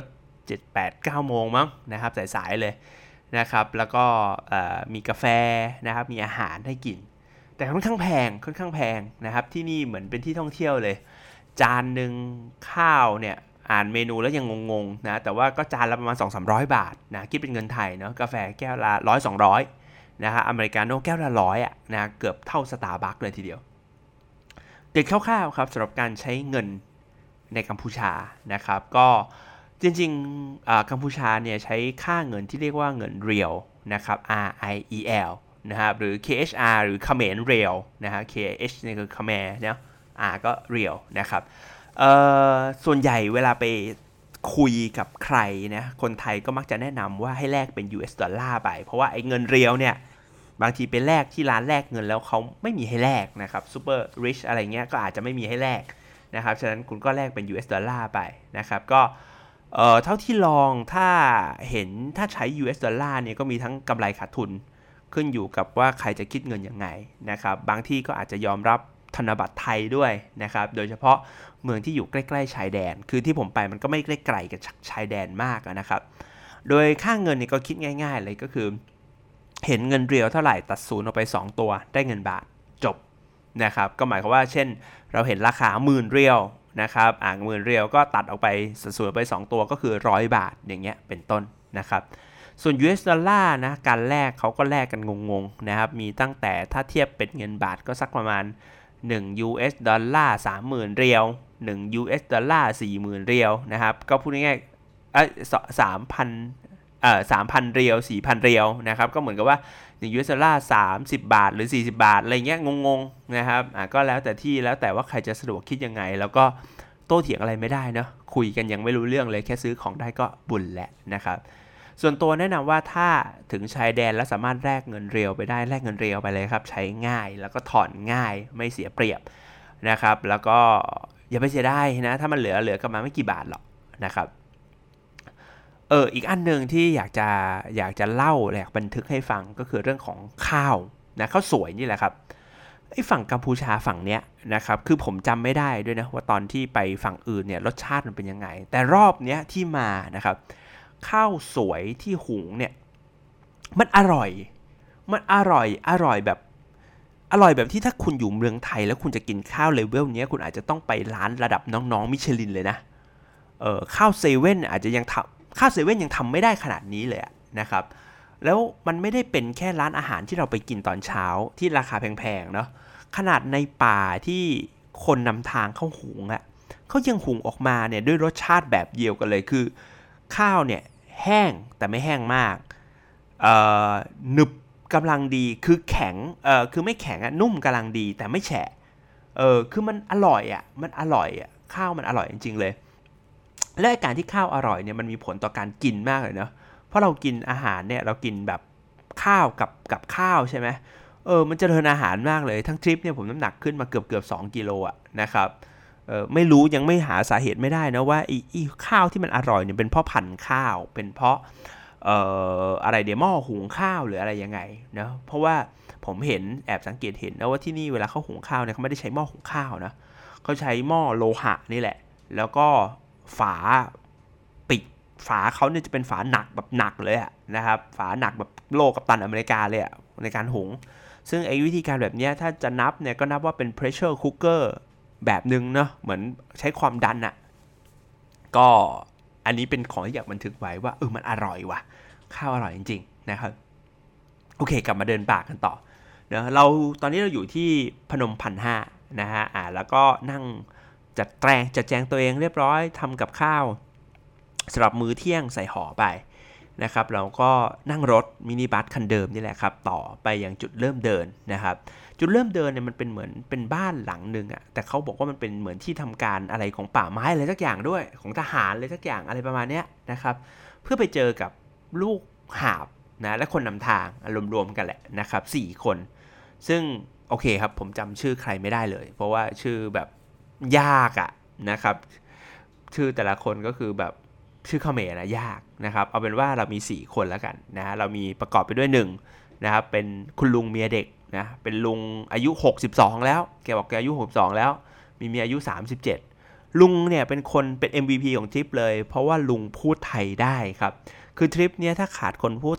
7-8-9 โมงมั้งนะครับสายๆเลยนะครับแล้วก็มีกาแฟนะครับมีอาหารให้กินแต่แต่ค่อนข้างแพงนะครับที่นี่เหมือนเป็นที่ท่องเที่ยวเลยจานหนึ่งข้าวเนี่ยอ่านเมนูแล้วยังงงๆนะแต่ว่าก็จานละประมาณ 200-300 บาทนะคิดเป็นเงินไทยเนาะกาแฟแก้วละ100-200นะครับอเมริกาโน่แก้วละ100อ่ะนะเกือบเท่าสตาร์บัคเลยทีเดียวเด็ดคร่าวๆครับสำหรับการใช้เงินในกัมพูชานะครับก็จริงๆกัมพูชาเนี่ยใช้ค่าเงินที่เรียกว่าเงินเรียลนะครับ RIEL นะครับหรือ KHR หรือเขมรเรียลนะฮะ KH นี่คือเขมรเนาะ R ก็เรียลนะครับส่วนใหญ่เวลาไปคุยกับใครนะคนไทยก็มักจะแนะนำว่าให้แลกเป็น US ดอลลาร์ไปเพราะว่าไอ้เงินเรียลเนี่ยบางทีไปแลกที่ร้านแลกเงินแล้วเขาไม่มีให้แลกนะครับซูเปอร์ริชอะไรเงี้ยก็อาจจะไม่มีให้แลกนะครับฉะนั้นคุณก็แลกเป็น US ดอลลาร์ไปนะครับก็เท่าที่ลองถ้าเห็นถ้าใช้ US ดอลลาร์เนี่ยก็มีทั้งกำไรขาดทุนขึ้นอยู่กับว่าใครจะคิดเงินยังไงนะครับบางที่ก็อาจจะยอมรับธนบัตรไทยด้วยนะครับโดยเฉพาะเมืองที่อยู่ใกล้ๆชายแดนคือที่ผมไปมันก็ไม่ไกลกับชายแดนมากนะครับโดยค่าเงินนี่ก็คิดง่ายๆเลยก็คือเห็นเงินเรียวเท่าไหร่ตัดศูนย์ออกไป2ตัวได้เงินบาทจบนะครับก็หมายความว่าเช่นเราเห็นราคา10,000 เรียวนะครับ10,000 เรียวก็ตัดออกไปศูนย์ออกไป2ตัวก็คือ100 บาทอย่างเงี้ยเป็นต้นนะครับส่วน US ดอลลาร์นะการแลกเขาก็แลกกันงงๆนะครับมีตั้งแต่ถ้าเทียบเป็นเงินบาทก็สักประมาณ1 US ดอลลาร์ 30,000 เรียว1 US ดอลลาร์ 40,000 เรียวนะครับก็พูดง่ายๆ3,000 เรียว 4,000 เรียวนะครับก็เหมือนกับว่า1 US ดอลลาร์30 บาทหรือ40 บาทอะไรเงี้ยงงๆนะครับก็แล้วแต่ที่แล้วแต่ว่าใครจะสะดวกคิดยังไงแล้วก็โต้เถียงอะไรไม่ได้เนาะคุยกันยังไม่รู้เรื่องเลยแค่ซื้อของได้ก็บุญแหละนะครับส่วนตัวแนะนำว่าถ้าถึงชายแดนแล้วสามารถแลกเงินเรียวไปได้แลกเงินเรียวไปเลยครับใช้ง่ายแล้วก็ถอนง่ายไม่เสียเปรียบนะครับแล้วก็อย่าไปเสียดายนะถ้ามันเหลือกลับมาไม่กี่บาทหรอกนะครับอีกอันนึงที่อยากจะเล่าอยากบันทึกให้ฟังก็คือเรื่องของข้าวนะข้าวสวยนี่แหละครับไอ้ฝั่งกัมพูชาฝั่งเนี้ยนะครับคือผมจำไม่ได้ด้วยนะว่าตอนที่ไปฝั่งอื่นเนี่ยรสชาติมันเป็นยังไงแต่รอบเนี้ยที่มานะครับข้าวสวยที่หุงเนี่ยมันอร่อยแบบที่ถ้าคุณอยู่เมืองไทยแล้วคุณจะกินข้าวเลเวลนี้คุณอาจจะต้องไปร้านระดับน้องๆมิชลินเลยนะข้าวเซเว่นอาจจะยังทำข้าวเซเว่นยังทำไม่ได้ขนาดนี้เลยนะครับแล้วมันไม่ได้เป็นแค่ร้านอาหารที่เราไปกินตอนเช้าที่ราคาแพงๆเนาะขนาดในป่าที่คนนำทางเขาหุงเขายังหุงออกมาเนี่ยด้วยรสชาติแบบเดียวกันเลยคือข้าวเนี่ยแห้งแต่ไม่แห้งมากหนึบกำลังดีคือแข็งคือไม่แข็งนุ่มกำลังดีแต่ไม่แฉะคือมันอร่อยข้าวมันอร่อยจริงๆเลยและการที่ข้าวอร่อยเนี่ยมันมีผลต่อการกินมากเลยเนาะเพราะเรากินอาหารเนี่ยเรากินแบบข้าวกับข้าวใช่ไหมมันเจริญอาหารมากเลยทั้งทริปเนี่ยผมน้ำหนักขึ้นมาเกือบ2 กิโลนะครับไม่รู้ยังไม่หาสาเหตุไม่ได้นะว่าไอ้ข้าวที่มันอร่อยเนี่ยเป็นเพราะพันธุ์ข้าวเป็นเพราะอะไรเดี๋ยวหม้อหุงข้าวหรืออะไรยังไงนะเพราะว่าผมเห็นแอบสังเกตเห็นนะว่าที่นี่เวลาเขาหุงข้าวเนี่ยเขาไม่ได้ใช้หม้อหุงข้าวนะเขาใช้หม้อโลหะนี่แหละแล้วก็ฝาปิดฝาเขาเนี่ยจะเป็นฝาหนักแบบหนักเลยนะครับฝาหนักแบบโลกัปตันอเมริกาเลยในการหุงซึ่งไอ้วิธีการแบบนี้ถ้าจะนับเนี่ยก็นับว่าเป็น pressure cooker แบบนึงเนาะเหมือนใช้ความดันก็อันนี้เป็นของที่อยากบันทึกไว้ว่ามันอร่อยว่ะข้าวอร่อยจริงๆนะครับโอเคกลับมาเดินป่ากันต่อนะตอนนี้เราอยู่ที่พนม1,500นะฮะแล้วก็นั่งจัดแจงตัวเองเรียบร้อยทำกับข้าวสำหรับมื้อเที่ยงใส่ห่อไปนะครับเราก็นั่งรถมินิบัสคันเดิมนี่แหละครับต่อไปยังจุดเริ่มเดินนะครับจุดเริ่มเดินเนี่ยมันเป็นเหมือนเป็นบ้านหลังนึงแต่เขาบอกว่ามันเป็นเหมือนที่ทำการอะไรของป่าไม้อะไรสักอย่างด้วยของทหารอะไรสักอย่างอะไรประมาณนี้นะครับเพื่อไปเจอกับลูกหาบนะและคนนำทางรวมๆกันแหละนะครับ4 คนซึ่งโอเคครับผมจำชื่อใครไม่ได้เลยเพราะว่าชื่อแบบยากนะครับชื่อแต่ละคนก็คือแบบชื่อเขมรยากนะครับเอาเป็นว่าเรามี4 คนแล้วกันนะเรามีประกอบไปด้วย1นะครับเป็นคุณลุงเมียเด็กนะเป็นลุงอายุ62แล้วแกบอกแกอายุ62แล้วมีเมียอายุ37ลุงเนี่ยเป็น MVP ของทริปเลยเพราะว่าลุงพูดไทยได้ครับคือทริปเนี้ยถ้าขาดคนพูด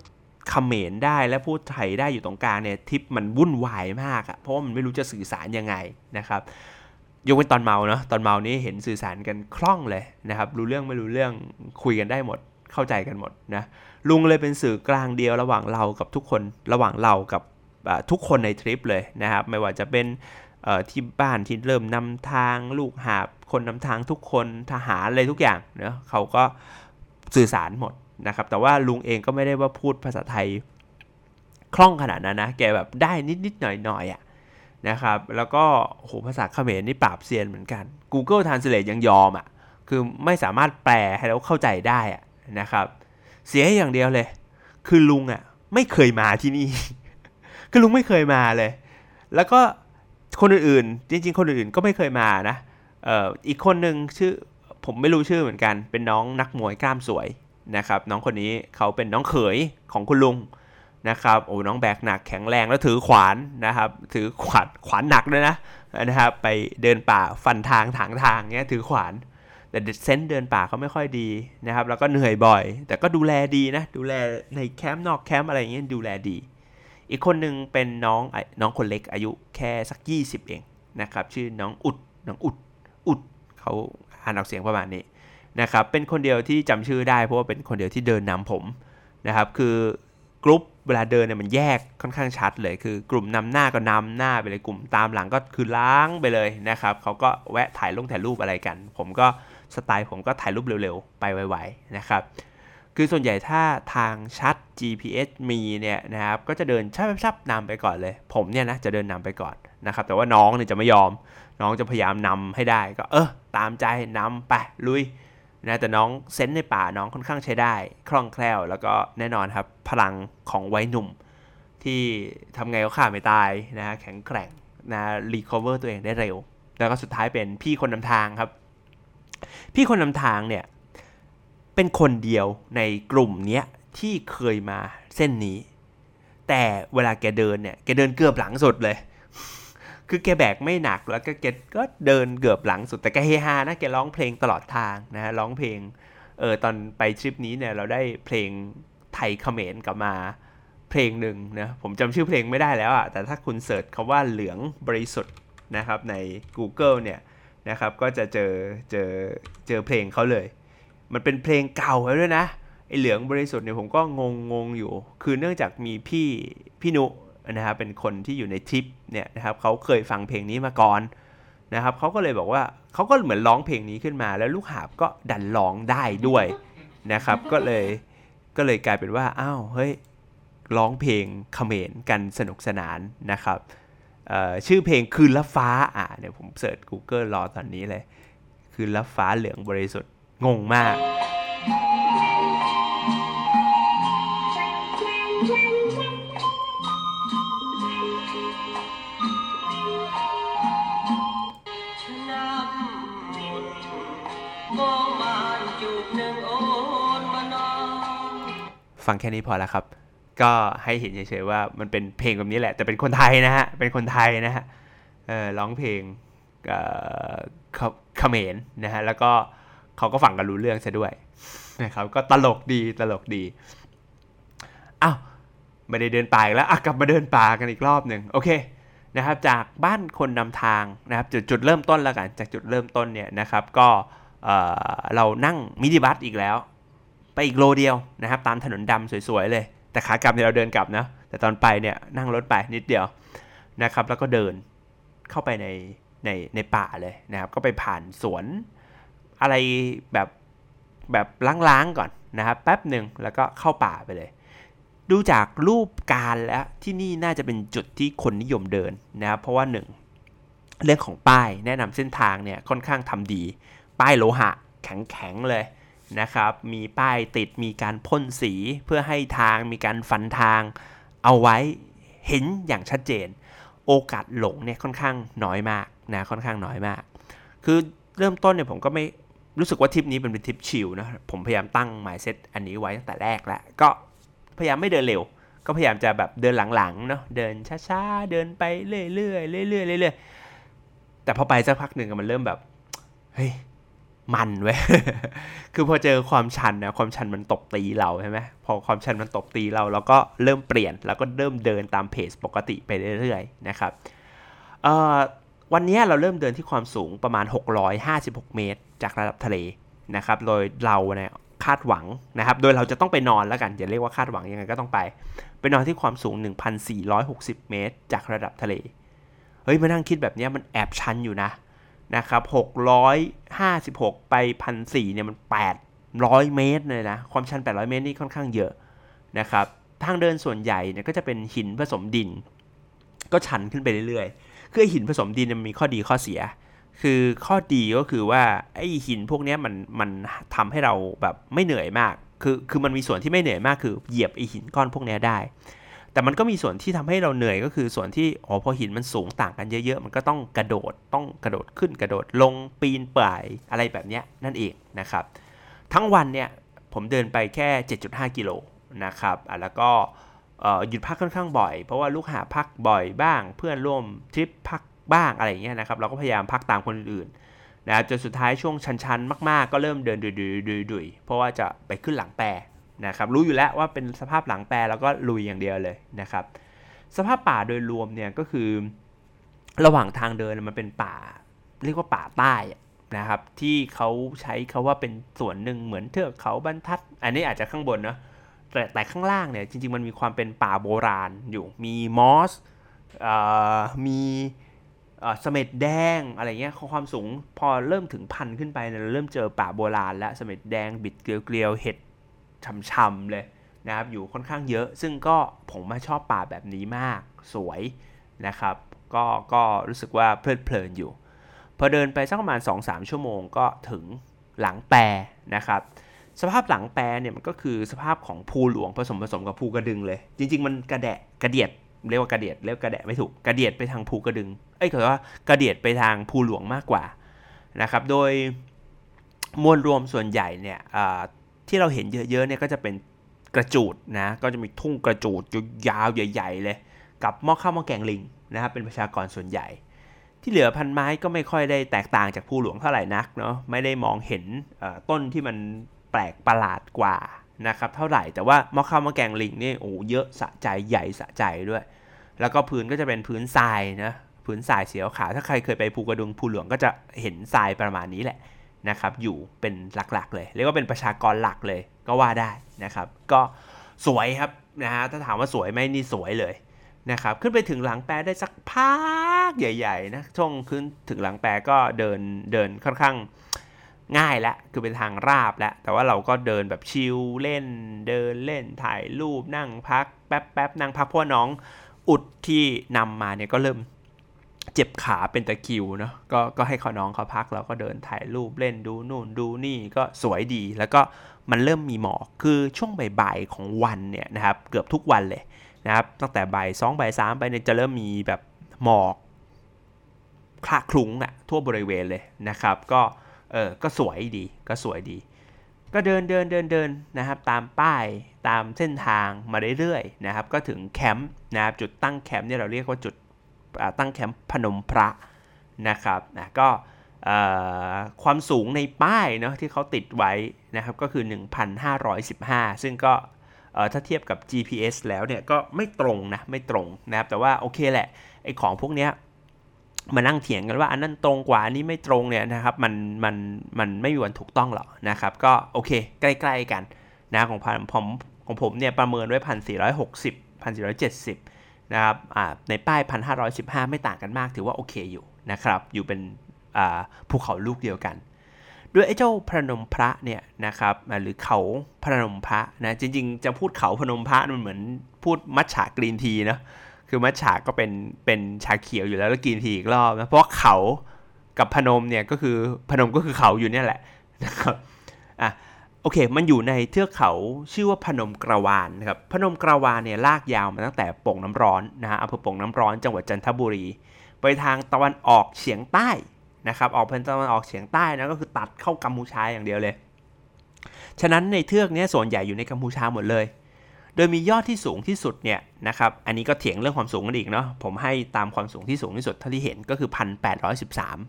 เขมรได้และพูดไทยได้อยู่ตรงกลางเนี่ยทริปมันวุ่นวายมากเพราะว่ามันไม่รู้จะสื่อสารยังไงนะครับยกเว้นตอนเมาเนาะตอนเมานี่เห็นสื่อสารกันคล่องเลยนะครับรู้เรื่องไม่รู้เรื่องคุยกันได้หมดเข้าใจกันหมดนะลุงเลยเป็นสื่อกลางเดียวระหว่างเรากับทุกคนระหว่างเรากับทุกคนในทริปเลยนะครับไม่ว่าจะเป็นที่บ้านที่เริ่มนำทางลูกหาบคนนำทางทุกคนทหารอะไรทุกอย่างเนะเขาก็สื่อสารหมดนะครับแต่ว่าลุงเองก็ไม่ได้ว่าพูดภาษาไทยคล่องขนาดนั้นนะแกแบบได้นิดๆหน่อยๆนะครับแล้วก็โหภาษาเขมรนี่ปราบเซียนเหมือนกัน Google Translate ยังยอมคือไม่สามารถแปลให้เราเข้าใจได้นะครับเสียอย่างเดียวเลยคือลุงไม่เคยมาที่นี่ คือลุงไม่เคยมาเลยแล้วก็คนอื่นๆจริงๆคนอื่นๆก็ไม่เคยมานะอีกคนนึงชื่อผมไม่รู้ชื่อเหมือนกันเป็นน้องนักมวยกล้ามสวยนะครับน้องคนนี้เขาเป็นน้องเขยของคุณลุงนะครับโอ้น้องแบกหนักแข็งแรงแล้วถือขวานนะครับถือขวานหนักด้วยนะครับไปเดินป่าฟันทางถางทางเงี้ยถือขวานแต่เซนส์เดินป่าเขาไม่ค่อยดีนะครับแล้วก็เหนื่อยบ่อยแต่ก็ดูแลดีนะดูแลในแคมป์นอกแคมป์อะไรเงี้ยดูแลดีอีกคนนึงเป็นน้องคนเล็กอายุแค่สัก20เองนะครับชื่อน้องอุดเขาอ่านออกเสียงประมาณนี้นะครับเป็นคนเดียวที่จำชื่อได้เพราะว่าเป็นคนเดียวที่เดินนำผมนะครับคือกรุ๊ปเวลาเดินเนี่ยมันแยกค่อนข้างชัดเลยคือกลุ่มนำหน้าก็นำหน้าไปเลยกลุ่มตามหลังก็คือล้างไปเลยนะครับเขาก็แวะถ่ายรูปอะไรกันผมก็สไตล์ผมก็ถ่ายรูปเร็วๆไปไวๆนะครับคือส่วนใหญ่ถ้าทางชัด GPS มีเนี่ยนะครับก็จะเดินชับนำไปก่อนเลยผมเนี่ยนะจะเดินนำไปก่อนนะครับแต่ว่าน้องเนี่ยจะไม่ยอมน้องจะพยายามนำให้ได้ก็ตามใจนำไปลุยนะแต่น้องเซนส์ในป่าน้องค่อนข้างใช้ได้คล่องแคล่วแล้วก็แน่นอนครับพลังของวัยหนุ่มที่ทำไงก็ฆ่าไม่ตายนะแข็งแกร่งนะรีคอเวอร์ตัวเองได้เร็วแล้วก็สุดท้ายเป็นพี่คนนำทางครับพี่คนนำทางเนี่ยเป็นคนเดียวในกลุ่มเนี้ยที่เคยมาเส้นนี้แต่เวลาแกเดินเนี่ยแกเดินเกือบหลังสุดเลยคือแกแบกไม่หนักแล้วก็แกก็เดินเกือบหลังสุดแต่แกเฮฮานะแกร้องเพลงตลอดทางนะร้องเพลงตอนไปทริปนี้เนี่ยเราได้เพลงไทยเขมรกลับมาเพลงหนึ่งนะผมจำชื่อเพลงไม่ได้แล้วแต่ถ้าคุณเสิร์ชคำว่าเหลืองบริสุทธิ์นะครับใน Google เนี่ยนะครับก็จะเจอเพลงเขาเลยมันเป็นเพลงเก่าแล้วด้วยนะไอเหลืองบริสุทธิ์เนี่ยผมก็งงอยู่คือเนื่องจากมีพี่นุนะครับเป็นคนที่อยู่ในทริปเนี่ยนะครับเขาเคยฟังเพลงนี้มาก่อนนะครับเขาก็เลยบอกว่าเขาก็เหมือนร้องเพลงนี้ขึ้นมาแล้วลูกหาบก็ดันร้องได้ด้วยนะครับก็เลยกลายเป็นว่าอ้าวเฮ้ยร้องเพลงเขมรกันสนุกสนานนะครับชื่อเพลงคืนละฟ้าเดี๋ยวผมเสิร์ช Google รอตอนนี้เลยคืนละฟ้าเหลืองบริสุทธิ์งงมากฟังแค่นี้พอแล้วครับก็ให้เห็นเฉยๆว่ามันเป็นเพลงแบบนี้แหละแต่เป็นคนไทยนะฮะเป็นคนไทยนะฮะร้องเพลงเขมรนะฮะแล้วก็เขาก็ฟังกันรู้เรื่องซะด้วยนะครับก็ตลกดีอ้าวไม่ได้เดินป่าอีกแล้วกลับมาเดินป่ากันอีกรอบหนึ่งโอเคนะครับจากบ้านคนนำทางนะครับจุดเริ่มต้นแล้วกันจากจุดเริ่มต้นเนี่ยนะครับก็เรานั่งมินิบัสอีกแล้วไปอีกโลเดียวนะครับตามถนนดำสวยๆเลยแต่ขากลับเนี่ยเราเดินกลับนะแต่ตอนไปเนี่ยนั่งรถไปนิดเดียวนะครับแล้วก็เดินเข้าไปในป่าเลยนะครับก็ไปผ่านสวนอะไรแบบล้างๆก่อนนะครับแป๊บหนึ่งแล้วก็เข้าป่าไปเลยดูจากรูปการแล้วที่นี่น่าจะเป็นจุดที่คนนิยมเดินนะครับเพราะว่า1เรื่องของป้ายแนะนำเส้นทางเนี่ยค่อนข้างทำดีป้ายโลหะแข็งเลยนะครับมีป้ายติดมีการพ่นสีเพื่อให้ทางมีการฟันทางเอาไว้เห็นอย่างชัดเจนโอกาสหลงเนี่ยค่อนข้างน้อยมากนะค่อนข้างน้อยมากคือเริ่มต้นเนี่ยผมก็ไม่รู้สึกว่าทริปนี้เป็นทริปชิลนะผมพยายามตั้ง mindset อันนี้ไว้ตั้งแต่แรกแล้วก็พยายามไม่เดินเร็วก็พยายามจะแบบเดินหลังๆเนาะเดินช้าๆเดินไปเรื่อยๆแต่พอไปสักพักหนึ่งมันเริ่มแบบเฮ้ยมันเว้ย คือพอเจอความชันนะความชันมันตบตีเราใช่ไหมพอความชันมันตบตีเราก็เริ่มเปลี่ยนแล้วก็เริ่มเดินตามเพจปกติไปเรื่อยๆนะครับวันนี้เราเริ่มเดินที่ความสูงประมาณ656เมตรจากระดับทะเลนะครับโดยเราเนี่ยคาดหวังนะครับโดยเราจะต้องไปนอนแล้วกันอย่าเรียกว่าคาดหวังยังไงก็ต้องไปนอนที่ความสูง 1,460 เมตรจากระดับทะเลเฮ้ยมานั่งคิดแบบนี้มันแอบชันอยู่นะครับ656ไป 1,400 เนี่ยมัน800เมตรเลยนะความชัน800เมตรนี่ค่อนข้างเยอะนะครับทางเดินส่วนใหญ่เนี่ยก็จะเป็นหินผสมดินก็ชันขึ้นไปเรื่อยๆคือหินผสมดินมันมีข้อดีข้อเสียคือข้อดีก็คือว่าไอ้หินพวกนี้มันทำให้เราแบบไม่เหนื่อยมากคือมันมีส่วนที่ไม่เหนื่อยมากคือเหยียบไอ้หินก้อนพวกนี้ได้แต่มันก็มีส่วนที่ทำให้เราเหนื่อยก็คือส่วนที่พอหินมันสูงต่างกันเยอะๆมันก็ต้องกระโดดขึ้นกระโดดลงปีนป่ายอะไรแบบนี้นั่นเองนะครับทั้งวันเนี่ยผมเดินไปแค่ 7.5 กิโลนะครับแล้วก็หยุดพักค่อนข้างบ่อยเพราะว่าลูกหาพักบ่อยบ้างเพื่อนร่วมทริปพักบ้างอะไรอย่างเงี้ยนะครับเราก็พยายามพักตามคนอื่นๆนะจนสุดท้ายช่วงชันๆมากๆก็เริ่มเดินดุยเพราะว่าจะไปขึ้นหลังแปรนะครับรู้อยู่แล้วว่าเป็นสภาพหลังแปรแล้วก็ลุยอย่างเดียวเลยนะครับสภาพป่าโดยรวมเนี่ยก็คือระหว่างทางเดินมันเป็นป่าเรียกว่าป่าใต้นะครับที่เขาใช้คาว่าเป็นส่วนหนึ่งเหมือนเทือกเขาบรรทัดอันนี้อาจจะข้างบนนะแต่ข้างล่างเนี่ยจริงๆมันมีความเป็นป่าโบราณอยู่มีมอสมีเสม็ดแดงอะไรเงี้ยความสูงพอเริ่มถึง1,000ขึ้นไปเนี่ยเราเริ่มเจอป่าโบราณและเสม็ดแดงบิดเกลียวเห็ดช่ำๆเลยนะครับอยู่ค่อนข้างเยอะซึ่งก็ผมชอบป่าแบบนี้มากสวยนะครับก็รู้สึกว่าเพลิดเพลินอยู่พอเดินไปสักประมาณ 2-3 ชั่วโมงก็ถึงหลังแปรนะครับสภาพหลังแปรเนี่ยมันก็คือสภาพของภูหลวงผสมกับภูกระดึงเลยจริงๆมันกระเดียดเรียกว่ากระเดะไม่ถูกกระเดียดไปทางภูกระดึงคือว่ากระเดียดไปทางภูหลวงมากกว่านะครับโดยมวลรวมส่วนใหญ่เนี่ยที่เราเห็นเยอะๆเนี่ยก็จะเป็นกระจูดนะก็จะมีทุ่งกระจูดยาวใหญ่ๆเลยกับหม้อข้าวหม้อแกงลิงนะครับเป็นประชากรส่วนใหญ่ที่เหลือพันไม้ก็ไม่ค่อยได้แตกต่างจากภูหลวงเท่าไหร่นักเนาะไม่ได้มองเห็นต้นที่มันแปลกประหลาดกว่านะครับเท่าไหร่แต่ว่าหม้อข้าวหม้อแกงลิงนี่เยอะสะใจใหญ่สะใจด้วยแล้วก็พื้นก็จะเป็นพื้นทรายนะพื้นทรายสีขาวถ้าใครเคยไปภูกระดึงภูหลวงก็จะเห็นทรายประมาณนี้แหละนะครับอยู่เป็นหลักๆเลยเรียกว่าเป็นประชากรหลักเลยก็ว่าได้นะครับก็สวยครับนะฮะถ้าถามว่าสวยไหมนี่สวยเลยนะครับขึ้นไปถึงหลังแปรได้สักพักใหญ่ๆนะช่วงขึ้นถึงหลังแปรก็เดินค่อนข้างง่ายแล้วคือเป็นทางราบแล้วแต่ว่าเราก็เดินแบบชิลเล่นเดินเล่นถ่ายรูปนั่งพักแป๊บนั่งพักเพราะน้องอุดที่นำมาเนี่ยก็เริ่มเจ็บขาเป็นตะคริวเนาะก็ให้น้องเขาพักแล้วก็เดินถ่ายรูปเล่นดูนู่นดูนี่ก็สวยดีแล้วก็มันเริ่มมีหมอกคือช่วงบ่ายๆของวันเนี่ยนะครับเกือบทุกวันเลยนะครับตั้งแต่บ่าย2บ่าย3ไปเนี่ยจะเริ่มมีแบบหมอกคละคลุ้งอะทั่วบริเวณเลยนะครับก็สวยดีก็เดินนะครับตามป้ายตามเส้นทางมาเรื่อยๆนะครับก็ถึงแคมป์นะครับจุดตั้งแคมป์เนี่ยเราเรียกว่าจุดตั้งแคมป์พนมพระนะครับก็ความสูงในป้ายเนาะที่เขาติดไว้นะครับก็คือ 1,515 ซึ่งก็ถ้าเทียบกับ GPS แล้วเนี่ยก็ไม่ตรงนะครับแต่ว่าโอเคแหละไอ้ของพวกเนี้ยมานั่งเถียงกันว่าอันนั้นตรงกว่าอันนี้ไม่ตรงเนี่ยนะครับมันไม่มีวันถูกต้องหรอกนะครับก็โอเคใกล้ๆกันนะของผมเนี่ยประเมินไว้ 1,460 1,470 นะครับในป้าย 1,515 ไม่ต่างกันมากถือว่าโอเคอยู่นะครับอยู่เป็นภูเขาลูกเดียวกันด้วยไอ้เจ้าพนมพระเนี่ยนะครับหรือเขาพนมพระนะจริงๆจะพูดเขาพนมพระมันเหมือนพูดมัทฉะกรีนทีนะคือมัทฉะก็เป็นชาเขียวอยู่แล้วกรีนทีอีกรอบนะเพราะเขากับพนมเนี่ยก็คือพนมก็คือเขาอยู่เนี่ยแหละนะครับโอเคมันอยู่ในเทือกเขาชื่อว่าพนมกระวานนะครับพนมกระวานเนี่ยลากยาวมาตั้งแต่โป่งน้ำร้อนนะฮะอำเภอโป่งน้ำร้อนจังหวัดจันทบุรีไปทางตะวันออกเฉียงใต้นะครับออกเป็นตะวันออกเฉียงใต้นะก็คือตัดเข้ากัมพูชาอย่างเดียวเลยฉะนั้นในเทือกนี้ส่วนใหญ่อยู่ในกัมพูชาหมดเลยโดยมียอดที่สูงที่สุดเนี่ยนะครับอันนี้ก็เถียงเรื่องความสูงกันอีกเนาะผมให้ตามความสูงที่สูงที่สุดเท่าที่เห็นก็คือ 1,813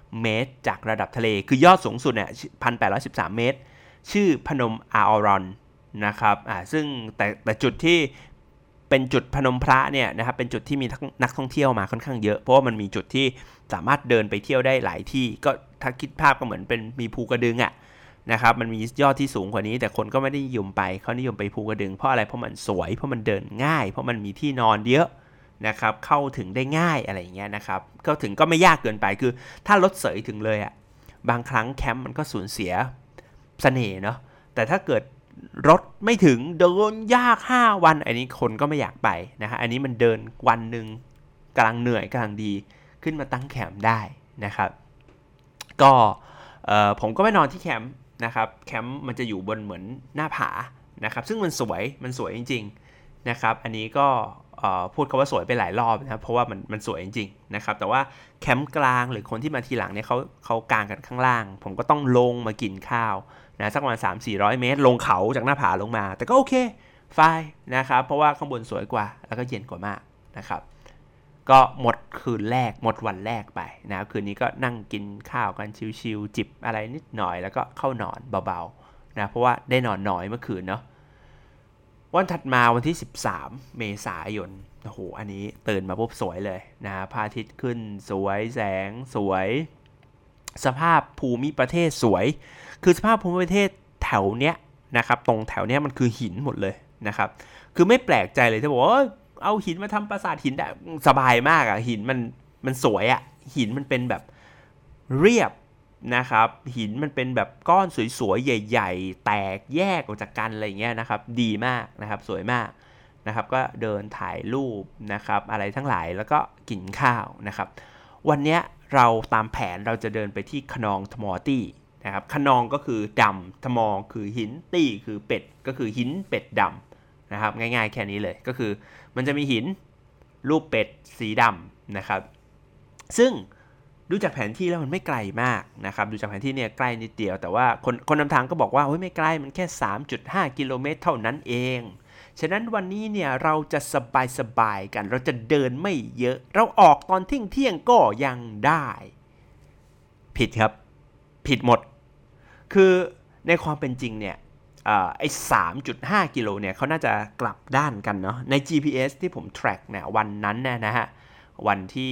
เมตรจากระดับทะเลคือยอดสูงสุดเนี่ย 1,813 เมตรชื่อพนมอาอารอนนะครับซึ่งแต่จุดที่เป็นจุดพนมพระเนี่ยนะครับเป็นจุดที่มีนักท่องเที่ยวมาค่อนข้างเยอะเพราะว่ามันมีจุดที่สามารถเดินไปเที่ยวได้หลายที่ก็ถ้าคิดภาพก็เหมือนเป็นมีภูกระดึงนะครับมันมียอดที่สูงกว่านี้แต่คนก็ไม่ได้นิยมไปเขานิยมไปภูกระดึงเพราะอะไรเพราะมันสวยเพราะมันเดินง่ายเพราะมันมีที่นอนเยอะนะครับเข้าถึงได้ง่ายอะไรอย่างเงี้ยนะครับเข้าถึงก็ไม่ยากเกินไปคือถ้ารถเสยถึงเลยบางครั้งแคมป์มันก็สูญเสียเสน่ห์เนาะแต่ถ้าเกิดรถไม่ถึงเดินยาก5วันอันนี้คนก็ไม่อยากไปนะฮะอันนี้มันเดินวันหนึ่งกำลังเหนื่อยกำลังดีขึ้นมาตั้งแคมป์ได้นะครับก็ผมก็ไปนอนที่แคมป์นะครับแคมป์มันจะอยู่บนเหมือนหน้าผานะครับซึ่งมันสวยจริงๆนะครับอันนี้ก็พูดคำว่าสวยไปหลายรอบนะครับเพราะว่ามันสวยจริงๆนะครับแต่ว่าแคมป์กลางหรือคนที่มาทีหลังเนี่ยเขากางกันข้างล่างผมก็ต้องลงมากินข้าวนะสักประมาณ 300-400 เมตรลงเขาจากหน้าผาลงมาแต่ก็โอเคไฟนะครับเพราะว่าข้างบนสวยกว่าแล้วก็เย็นกว่ามากนะครับก็หมดคืนแรกหมดวันแรกไปนะคืนนี้ก็นั่งกินข้าวกันชิลๆจิบอะไรนิดหน่อยแล้วก็เข้านอนเบาๆนะเพราะว่าได้นอนน้อยเมื่อคืนเนาะวันถัดมาวันที่13เมษายนโอ้โหอันนี้ตื่นมาปุ๊บสวยเลยนะพระอาทิตย์ขึ้นสวยแสงสวยสภาพภูมิประเทศสวยคือสภาพภูมิประเทศแถวเนี้ยนะครับตรงแถวเนี้ยมันคือหินหมดเลยนะครับคือไม่แปลกใจเลยที่บอกว่าเอาหินมาทำปราสาทหินได้สบายมากหินมันสวยหินมันเป็นแบบเรียบนะครับหินมันเป็นแบบก้อนสวยๆใหญ่ๆแตกแยกออกจากกันอะไรเงี้ยนะครับดีมากนะครับสวยมากนะครับก็เดินถ่ายรูปนะครับอะไรทั้งหลายแล้วก็กินข้าวนะครับวันนี้เราตามแผนเราจะเดินไปที่คะนองทมอตี้นะครับคะนองก็คือดำทมอคือหินตี้คือเป็ดก็คือหินเป็ดดำนะครับง่ายๆแค่นี้เลยก็คือมันจะมีหินรูปเป็ดสีดำนะครับซึ่งดูจากแผนที่แล้วมันไม่ไกลมากนะครับดูจากแผนที่เนี่ยใกล้นิดเดียวแต่ว่าคนนำทางก็บอกว่าเฮ้ยไม่ไกลมันแค่ 3.5 กิโลเมตรเท่านั้นเองฉะนั้นวันนี้เนี่ยเราจะสบายกันเราจะเดินไม่เยอะเราออกตอนเที่ยงก็ยังได้ผิดครับผิดหมดคือในความเป็นจริงเนี่ยไอ้ 3.5 กิโลเนี่ยเขาน่าจะกลับด้านกันเนาะใน GPS ที่ผม track เนี่ยวันนั้นนะฮะวันที่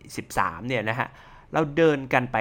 13เนี่ยนะฮะเราเดินกันไป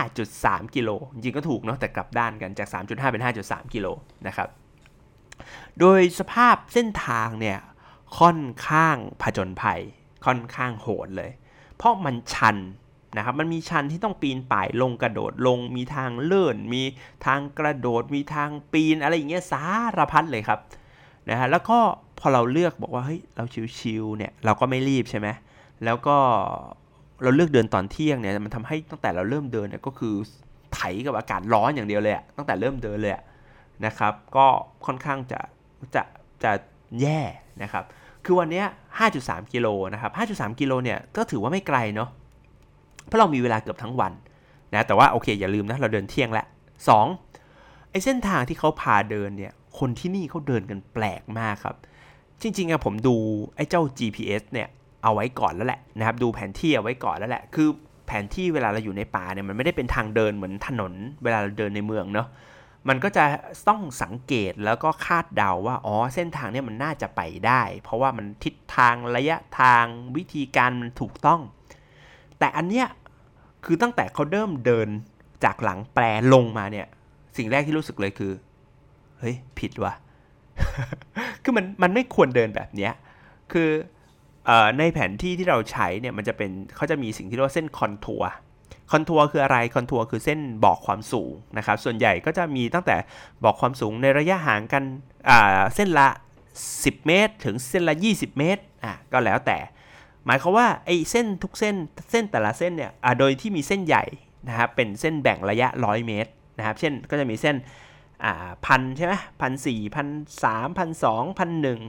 5.3 กิโลจริงๆก็ถูกเนาะแต่กลับด้านกันจาก 3.5 เป็น 5.3 กิโลนะครับโดยสภาพเส้นทางเนี่ยค่อนข้างผจญภัยค่อนข้างโหดเลยเพราะมันชันนะครับมันมีชันที่ต้องปีนป่ายลงกระโดดลงมีทางเลื่อนมีทางกระโดดมีทางปีนอะไรอย่างเงี้ยสารพัดเลยครับนะฮะแล้วก็พอเราเลือกบอกว่าเฮ้ยเราชิลๆเนี่ยเราก็ไม่รีบใช่ไหมแล้วก็เราเลือกเดินตอนเที่ยงเนี่ยมันทำให้ตั้งแต่เราเริ่มเดินเนี่ยก็คือไถกับอากาศร้อนอย่างเดียวเลยตั้งแต่เริ่มเดินเลยนะครับก็ค่อนข้างจะแย่นะครับคือวันนี้ 5.3 กิโลนะครับ 5.3 กิโลเนี่ยก็ถือว่าไม่ไกลเนาะเพราะเรามีเวลาเกือบทั้งวันนะแต่ว่าโอเคอย่าลืมนะเราเดินเที่ยงละ2ไอ้เส้นทางที่เขาพาเดินเนี่ยคนที่นี่เขาเดินกันแปลกมากครับจริงๆผมดูไอ้เจ้า GPS เนี่ยเอาไว้ก่อนแล้วแหละนะครับดูแผนที่เอาไว้ก่อนแล้วแหละคือแผนที่เวลาเราอยู่ในป่าเนี่ยมันไม่ได้เป็นทางเดินเหมือนถนนเวลาเราเดินในเมืองเนาะมันก็จะต้องสังเกตแล้วก็คาดเดาว่าเส้นทางเนี่ยมันน่าจะไปได้เพราะว่ามันทิศทางระยะทางวิธีการมันถูกต้องแต่อันเนี้ยคือตั้งแต่เขาเริ่มเดินจากหลังแปรลงมาเนี่ยสิ่งแรกที่รู้สึกเลยคือเฮ้ยผิดว่ะ คือมันไม่ควรเดินแบบเนี้ยคือในแผนที่ที่เราใช้เนี่ยมันจะเป็นเขาจะมีสิ่งที่เรียกว่าเส้นคอนทัวร์คืออะไรคอนทัวร์คือเส้นบอกความสูงนะครับส่วนใหญ่ก็จะมีตั้งแต่บอกความสูงในระยะห่างกันเส้นละ10 เมตรถึงเส้นละ20 เมตรก็แล้วแต่หมายความว่าไอ้เส้นทุกเส้นแต่ละเส้นเนี่ยโดยที่มีเส้นใหญ่นะครับเป็นเส้นแบ่งระยะ100 เมตรนะครับเช่นก็จะมีเส้น1,000ใช่ไหม1,400 1,300 1,200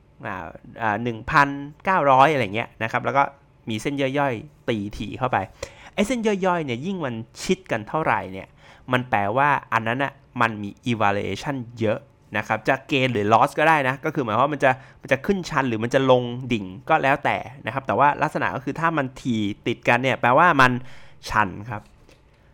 1,900อะไรเงี้ยนะครับแล้วก็มีเส้นย่อยๆตีถี่เข้าไปไอ้เส้นย่อยๆเนี่ยยิ่งมันชิดกันเท่าไหร่เนี่ยมันแปลว่าอันนั้นน่ะมันมี evaluation เยอะนะครับจะเกณฑ์หรือ loss ก็ได้นะก็คือหมายความว่ามันจะขึ้นชันหรือมันจะลงดิ่งก็แล้วแต่นะครับแต่ว่าลักษณะก็คือถ้ามันถี่ติดกันเนี่ยแปลว่ามันชันครับ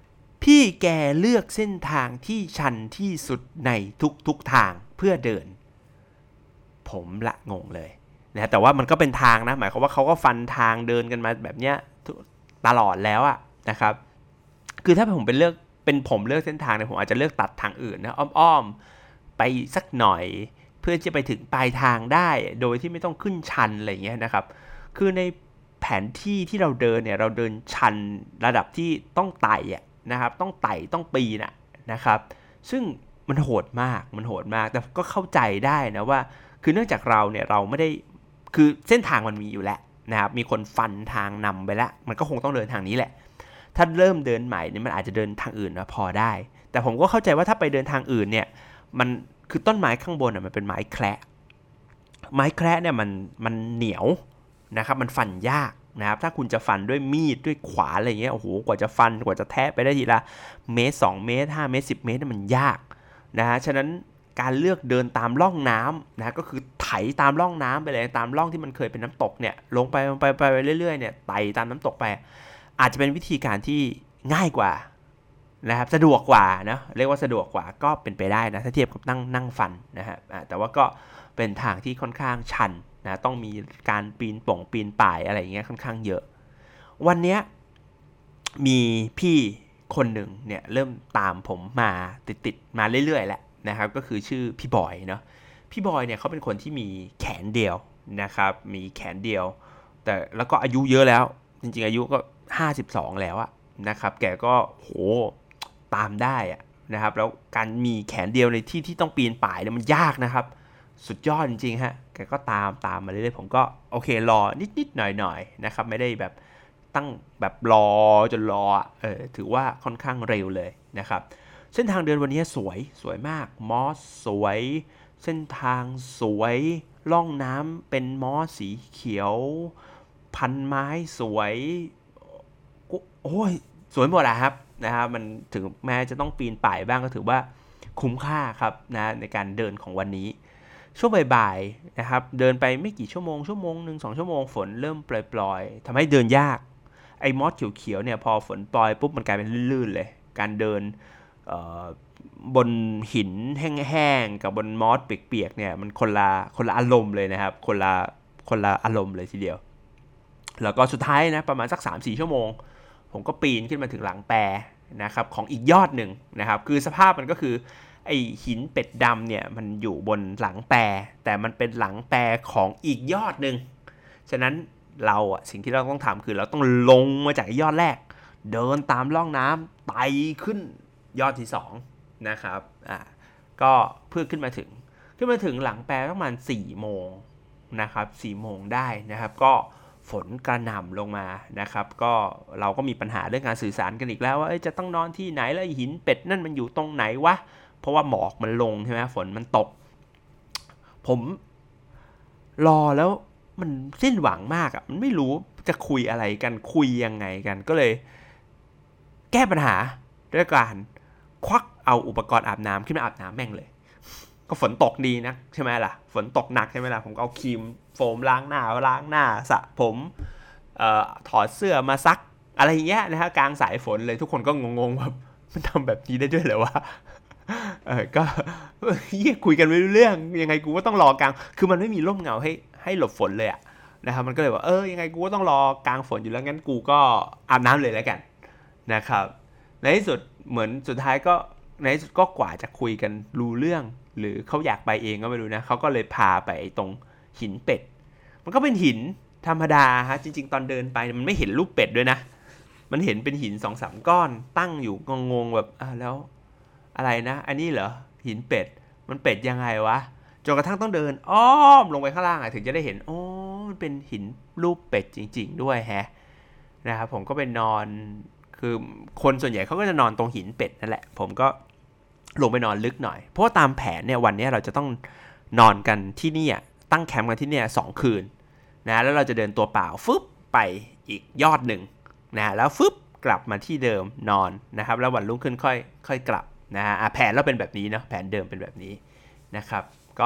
พี่แกเลือกเส้นทางที่ชันที่สุดในทุกทางเพื่อเดินผมละงงเลยนะแต่ว่ามันก็เป็นทางนะหมายความว่าเขาก็ฟันทางเดินกันมาแบบเนี้ยตลอดแล้วอะนะครับคือถ้าผมเลือกเส้นทางเนี่ยผมอาจจะเลือกตัดทางอื่นนะอ้อมๆไปสักหน่อยเพื่อจะไปถึงปลายทางได้โดยที่ไม่ต้องขึ้นชันอะไรเงี้ยนะครับคือในแผนที่ที่เราเดินเนี่ยเราเดินชันระดับที่ต้องไต่นะครับต้องไต่ต้องปีนนะครับซึ่งมันโหดมากแต่ก็เข้าใจได้นะว่าคือเนื่องจากเราเนี่ยเราไม่ได้คือเส้นทางมันมีอยู่แล้วนะครับมีคนฟันทางนำไปแล้วมันก็คงต้องเดินทางนี้แหละถ้าเริ่มเดินใหม่เนี่ยมันอาจจะเดินทางอื่นนะพอได้แต่ผมก็เข้าใจว่าถ้าไปเดินทางอื่นเนี่ยมันคือต้นไม้ข้างบนมันเป็นไม้แคระเนี่ยมันเหนียวนะครับมันฟันยากนะครับถ้าคุณจะฟันด้วยมีดด้วยขวานอะไรเงี้ยโอ้โหกว่าจะฟันกว่าจะแทะไปได้ทีละเมตร2เมตร5เมตร10เมตรมันยากนะฮะฉะนั้นการเลือกเดินตามร่องน้ำนะก็คือไถตามร่องน้ำไปเลยตามร่องที่มันเคยเป็นน้ำตกเนี่ยลงไปเรื่อยๆเนี่ยไต่ตามน้ำตกไปอาจจะเป็นวิธีการที่ง่ายกว่านะครับสะดวกกว่านะเรียกว่าสะดวกกว่าก็เป็นไปได้นะถ้าเทียบกับนั่งฟันนะฮะแต่ว่าก็เป็นทางที่ค่อนข้างชันนะต้องมีการปีนป่ายอะไรอย่างเงี้ยค่อนข้างเยอะวันนี้มีพี่คนหนึ่งเนี่ยเริ่มตามผมมาติดมาเรื่อยๆแหละนะครับก็คือชื่อพี่บอยเนาะพี่บอยเนี่ยเขาเป็นคนที่มีแขนเดียวนะครับมีแขนเดียวแต่แล้วก็อายุเยอะแล้วจริงๆอายุก็52แล้วนะครับแกก็โหตามได้นะครับแล้วการมีแขนเดียวในที่ต้องปีนป่ายเนี่ยมันยากนะครับสุดยอดจริงๆฮะแกก็ตามมาเรื่อยๆผมก็โอเครอนิดหน่อยนะครับไม่ได้แบบตั้งแบบรอจนรอถือว่าค่อนข้างเร็วเลยนะครับเส้นทางเดินวันนี้สวยมากมอสสวยเส้นทางสวยล่องน้ำเป็นมอสสีเขียวพันไม้สวยโอ้ยสวยหมดครับนะครับมันถึงแม้จะต้องปีนป่ายบ้างก็ถือว่าคุ้มค่าครับนะในการเดินของวันนี้ช่วงบ่ายๆนะครับเดินไปไม่กี่ชั่วโมงนึง2ชั่วโมงฝนเริ่มปล่อยๆทำให้เดินยากไอ้มอสเขียวๆเนี่ยพอฝนปล่อยปุ๊บมันกลายเป็นลื่นๆเลยการเดินบนหินแห้งๆกับบนมอสเปียกๆเนี่ยมันคนละอารมณ์เลยนะครับคนละอารมณ์เลยทีเดียวแล้วก็สุดท้ายนะประมาณสัก 3-4 ชั่วโมงผมก็ปีนขึ้นมาถึงหลังแปรนะครับของอีกยอดหนึ่งนะครับคือสภาพมันก็คือไอหินเป็ดดำเนี่ยมันอยู่บนหลังแปรแต่มันเป็นหลังแปรของอีกยอดหนึ่งฉะนั้นเราสิ่งที่เราต้องทำคือเราต้องลงมาจากยอดแรกเดินตามร่องน้ำไต่ขึ้นยอดที่2นะครับก็เพื่อขึ้นมาถึงหลังแปรประมาณ4โมงนะครับ4โมงได้นะครับก็ฝนกระหน่ำลงมานะครับก็เราก็มีปัญหาเรื่องการสื่อสารกันอีกแล้วว่าจะต้องนอนที่ไหนแล้วหินเป็ดนั่นมันอยู่ตรงไหนวะเพราะว่าหมอกมันลงใช่ไหมฝนมันตกผมรอแล้วมันสิ้นหวังมากมันไม่รู้จะคุยอะไรกันคุยยังไงกันก็เลยแก้ปัญหาด้วยการควักเอาอุปกรณ์อาบน้ำขึ้นมาอาบน้ำแม่งเลยก็ฝนตกดีนะใช่ไหมล่ะฝนตกหนักใช่ไหมล่ะผมก็เอาครีมโฟมล้างหน้าสระผมถอดเสื้อมาซักอะไรอย่างเงี้ยนะฮะกลางสายฝนเลยทุกคนก็งงๆแบบมันทำแบบนี้ได้ด้วยเหรอวะก็คุยกันไม่รู้เรื่องยังไงกูก็ต้องรอกลางคือมันไม่มีร่มเงาให้หลบฝนเลยนะครับมันก็เลยว่ายังไงกูก็ต้องรอกลางฝนอยู่แล้วงั้นกูก็อาบน้ำเลยแล้วกันนะครับในที่สุดเหมือนสุดท้ายก็ในที่สุดก็กว่าจะคุยกันรู้เรื่องหรือเขาอยากไปเองก็ไม่รู้นะเขาก็เลยพาไปตรงหินเป็ดมันก็เป็นหินธรรมดาฮะจริงๆตอนเดินไปมันไม่เห็นรูปเป็ดด้วยนะมันเห็นเป็นหิน 2-3 ก้อนตั้งอยู่งงๆแบบแล้วอะไรนะอันนี้เหรอหินเป็ดมันเป็ดยังไงวะจนกระทั่งต้องเดินอ้อมลงไปข้างล่างถึงจะได้เห็นมันเป็นหินรูปเป็ดจริงๆด้วยนะครับผมก็ไปนอนคือคนส่วนใหญ่เขาก็จะนอนตรงหินเป็ดนั่นแหละผมก็ลงไปนอนลึกหน่อยเพราะว่าตามแผนเนี่ยวันนี้เราจะต้องนอนกันที่นี่ตั้งแคมป์กันที่นี่2 คืนนะแล้วเราจะเดินตัวเปล่าฟึบไปอีกยอดหนึ่งนะแล้วฟึบกลับมาที่เดิมนอนนะครับแล้ววันรุ่งขึ้นค่อยกลับนะแผนเราเป็นแบบนี้เนาะแผนเดิมเป็นแบบนี้นะครับก็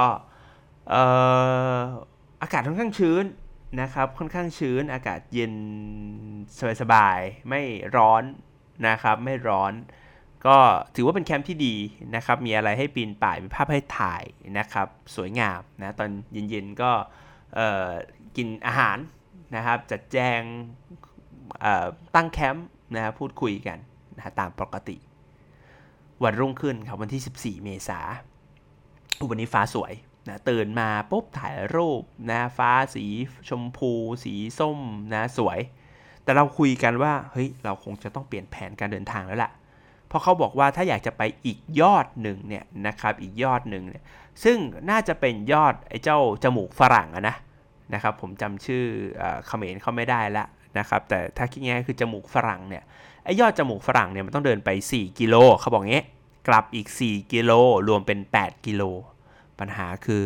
อากาศค่อนข้างชื้นนะครับค่อนข้างชื้นอากาศเย็นสบายๆไม่ร้อนนะครับไม่ร้อนก็ถือว่าเป็นแคมป์ที่ดีนะครับมีอะไรให้ปีนป่ายมีภาพให้ถ่ายนะครับสวยงามนะตอนเย็นๆก็กินอาหารนะครับจัดแจงตั้งแคมป์นะพูดคุยกันนะตามปกติวันรุ่งขึ้นครับวันที่14เมษายนวันนี้ฟ้าสวยนะตื่นมาปุ๊บถ่ายรูปนะฟ้าสีชมพูสีส้มนะสวยแต่เราคุยกันว่าเฮ้ยเราคงจะต้องเปลี่ยนแผนการเดินทางแล้วล่ะเพราะเขาบอกว่าถ้าอยากจะไปอีกยอดหนึ่งเนี่ยนะครับอีกยอดหนึ่งเนี่ยซึ่งน่าจะเป็นยอดไอ้เจ้าจมูกฝรั่งนะครับผมจำชื่อเขมรเขาไม่ได้ละนะครับแต่ถ้าคิดง่ายๆคือจมูกฝรั่งเนี่ยไอ้ยอดจมูกฝรั่งเนี่ยมันต้องเดินไป4กิโลเขาบอกงี้กลับอีก4กิโลรวมเป็น8กิโลปัญหาคือ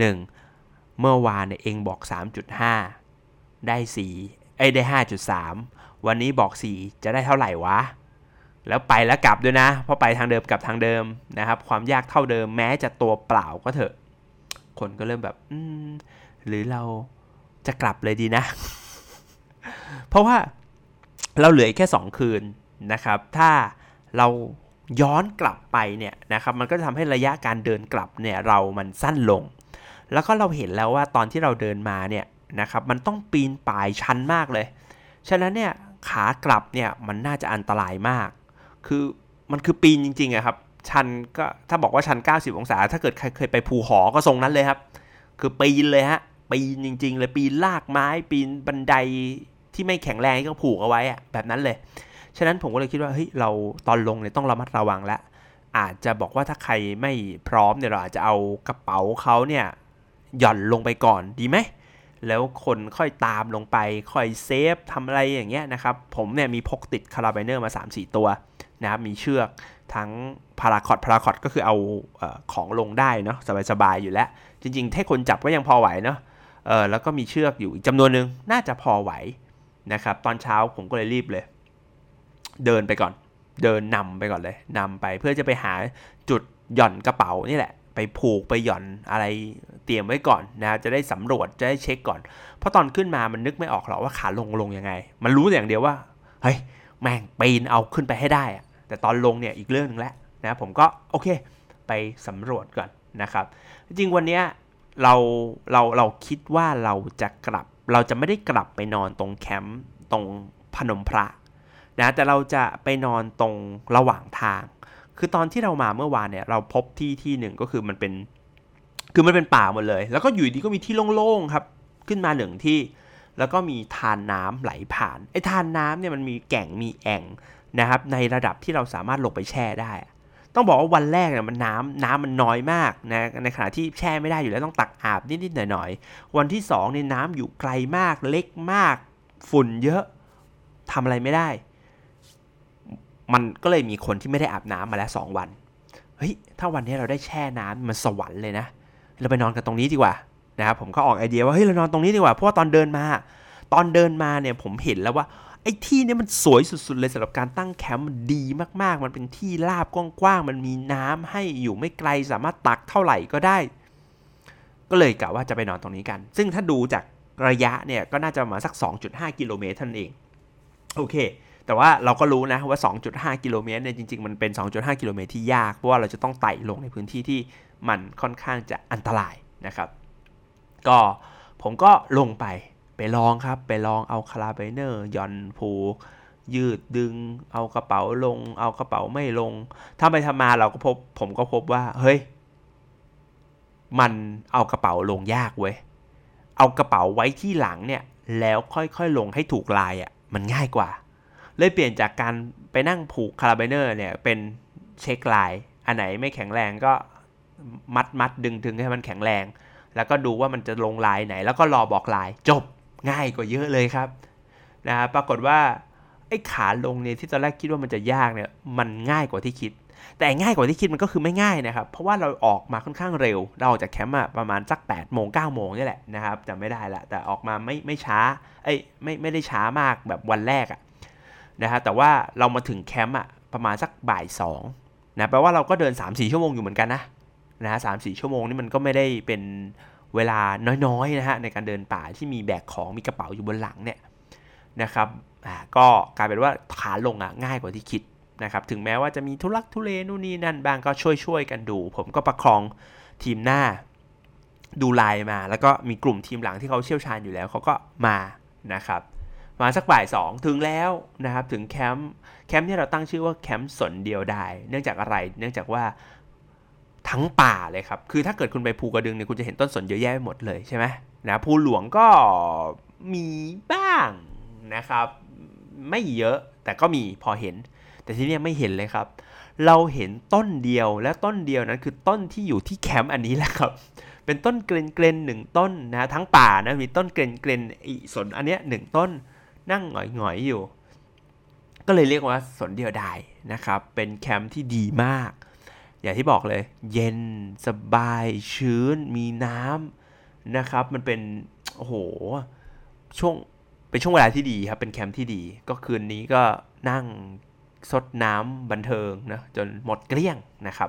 1เมื่อวานเนี่ยเองบอก 3.5 ได้4ได้ 5.3 วันนี้บอก4จะได้เท่าไหร่วะแล้วไปแล้วกลับด้วยนะเพราะไปทางเดิมกลับทางเดิมนะครับความยากเท่าเดิมแม้จะตัวเปล่าก็เถอะคนก็เริ่มแบบหรือเราจะกลับเลยดีนะ เพราะว่าเราเหลือแค่2คืนนะครับถ้าเราย้อนกลับไปเนี่ยนะครับมันก็จะทำให้ระยะการเดินกลับเนี่ยมันสั้นลงแล้วก็เราเห็นแล้วว่าตอนที่เราเดินมาเนี่ยนะครับมันต้องปีนป่ายชันมากเลยฉะนั้นเนี่ยขากลับเนี่ยมันน่าจะอันตรายมากคือมันคือปีนจริงๆอะครับชันก็ถ้าบอกว่าชัน90องศาถ้าเกิดใครเคยไปภูหอก็ทรงนั้นเลยครับคือปีนเลยฮะปีนจริงๆเลยปีนลากไม้ปีนบันไดที่ไม่แข็งแรงก็ผูกเอาไว้อะแบบนั้นเลยฉะนั้นผมก็เลยคิดว่าเฮ้ยเราตอนลงเนี่ยต้องระมัดระวังแล้วอาจจะบอกว่าถ้าใครไม่พร้อมเนี่ยเราอาจจะเอากระเป๋าเขาเนี่ยหย่อนลงไปก่อนดีไหมแล้วคนค่อยตามลงไปค่อยเซฟทำอะไรอย่างเงี้ยนะครับผมเนี่ยมีพกติดคาราไบเนอร์มา 3-4 ตัวนะครับมีเชือกทั้งพาราคอตก็คือเอาของลงได้เนาะสบายๆอยู่แล้วจริงๆถ้าคนจับก็ยังพอไหวเนาะแล้วก็มีเชือกอยู่อีกจำนวนนึงน่าจะพอไหวนะครับตอนเช้าผมก็เลยรีบเลยเดินไปก่อนเดินนำไปก่อนเลยนำไปเพื่อจะไปหาจุดหย่อนกระเป๋านี่แหละไปผูกไปหย่อนอะไรเตรียมไว้ก่อนนะจะได้สำรวจจะได้เช็คก่อนเพราะตอนขึ้นมามันนึกไม่ออกหรอกว่าขาลงยังไงมันรู้แต่อย่างเดียวว่าเฮ้ยแม่งปีนเอาขึ้นไปให้ได้แต่ตอนลงเนี่ยอีกเรื่องนึงแล้วนะผมก็โอเคไปสำรวจก่อนนะครับจริงวันนี้เราคิดว่าเราจะไม่ได้กลับไปนอนตรงแคมป์ตรงพนมพระนะแต่เราจะไปนอนตรงระหว่างทางคือตอนที่เรามาเมื่อวานเนี่ยเราพบที่หนึ่งก็คือมันเป็นป่าหมดเลยแล้วก็อยู่ดีก็มีที่โล่งๆครับขึ้นมาหนึ่งที่แล้วก็มีทานน้ำไหลผ่านไอ้ทานน้ำเนี่ยมันมีแก่งมีแอ่งนะครับในระดับที่เราสามารถลงไปแช่ได้ต้องบอกว่าวันแรกเนี่ยมันน้ำมันน้อยมากนะในขณะที่แช่ไม่ได้อยู่แล้วต้องตักอาบนิดๆหน่อยๆวันที่2เนี่ยน้ำอยู่ไกลมากเล็กมากฝุ่นเยอะทำอะไรไม่ได้มันก็เลยมีคนที่ไม่ได้อาบน้ำมาแล้ว2วันเฮ้ยถ้าวันนี้เราได้แช่น้ำมันสวรรค์เลยนะเราไปนอนกันตรงนี้ดีกว่านะครับผมก็ออกไอเดียว่าเฮ้ยเรานอนตรงนี้ดีกว่าเพราะว่าตอนเดินมาเนี่ยผมเห็นแล้วว่าไอ้ที่นี้มันสวยสุดๆเลยสำหรับการตั้งแคมป์มันดีมากๆมันเป็นที่ราบกว้างๆมันมีน้ำให้อยู่ไม่ไกลสามารถตักเท่าไหร่ก็ได้ก็เลยกะว่าจะไปนอนตรงนี้กันซึ่งถ้าดูจากระยะเนี่ยก็น่าจะมาสัก 2.5 กิโลเมตรเท่านั้นเองโอเคแต่ว่าเราก็รู้นะว่า 2.5 กิโลเมตรเนี่ยจริงๆมันเป็น 2.5 กิโลเมตรที่ยากเพราะว่าเราจะต้องไต่ลงในพื้นที่ที่มันค่อนข้างจะอันตรายนะครับก็ผมก็ลงไปลองครับไปลองเอาคาราไบเนอร์ย่อนผูกยืดดึงเอากระเป๋าลงเอากระเป๋าไม่ลงถ้าไปทำมาผมก็พบว่าเฮ้ยมันเอากระเป๋าลงยากเว้ยเอากระเป๋าไว้ที่หลังเนี่ยแล้วค่อยๆลงให้ถูกลายมันง่ายกว่าเลยเปลี่ยนจากการไปนั่งผูกคาราไบเนอร์เนี่ยเป็นเช็คลายอันไหนไม่แข็งแรงก็มัดดึงให้มันแข็งแรงแล้วก็ดูว่ามันจะลงลายไหนแล้วก็รอบอกลายจบง่ายกว่าเยอะเลยครับนะปรากฏว่าไอ้ขาลงเนี่ยที่ตอนแรกคิดว่ามันจะยากเนี่ยมันง่ายกว่าที่คิดแต่ง่ายกว่าที่คิดมันก็คือไม่ง่ายนะครับเพราะว่าเราออกมาค่อนข้างเร็วเราออกจากแคมป์ประมาณสัก 8-9 โมงนี่แหละนะครับจำไม่ได้ละแต่ออกมาไม่ช้าไม่ได้ช้ามากแบบวันแรกนะฮะแต่ว่าเรามาถึงแคมป์ประมาณสักบ่าย 2นะแปลว่าเราก็เดิน 3-4 ชั่วโมงอยู่เหมือนกันนะ 3-4 ชั่วโมงนี่มันก็ไม่ได้เป็นเวลาน้อยๆนะฮะในการเดินป่าที่มีแบกของมีกระเป๋าอยู่บนหลังเนี่ยนะครับก็กลายเป็นว่าขาลงง่ายกว่าที่คิดนะครับถึงแม้ว่าจะมีทุลักทุเลนู่นนี่นั่นบ้างก็ช่วยกันดูผมก็ประคองทีมหน้าดูไลน์มาแล้วก็มีกลุ่มทีมหลังที่เขาเชี่ยวชาญอยู่แล้วเขาก็มานะครับมาสักบ่าย2ถึงแล้วนะครับถึงแคมป์ที่เราตั้งชื่อว่าแคมป์สนเดียวดายเนื่องจากอะไรเนื่องจากว่าทั้งป่าเลยครับคือถ้าเกิดคุณไปภูกระดึงเนี่ยคุณจะเห็นต้นสนเยอะแยะไปหมดเลยใช่ไหมนะภูหลวงก็มีบ้างนะครับไม่เยอะแต่ก็มีพอเห็นแต่ที่นี่ไม่เห็นเลยครับเราเห็นต้นเดียวและต้นเดียวนั้นคือต้นที่อยู่ที่แคมป์อันนี้แหละครับเป็นต้นเกรนหนึ่งต้นนะทั้งป่านะมีต้นเกรนอีสนอันเนี้ยหนึ่งต้นนั่งหงอยอยู่ก็เลยเรียกว่าสนเดียวดายนะครับเป็นแคมป์ที่ดีมากอย่างที่บอกเลยเย็นสบายชื้นมีน้ำนะครับมันเป็นโอ้โหเป็นช่วงเวลาที่ดีครับเป็นแคมป์ที่ดีก็คืนนี้ก็นั่งซดน้ำบันเทิงนะจนหมดเกลี้ยงนะครับ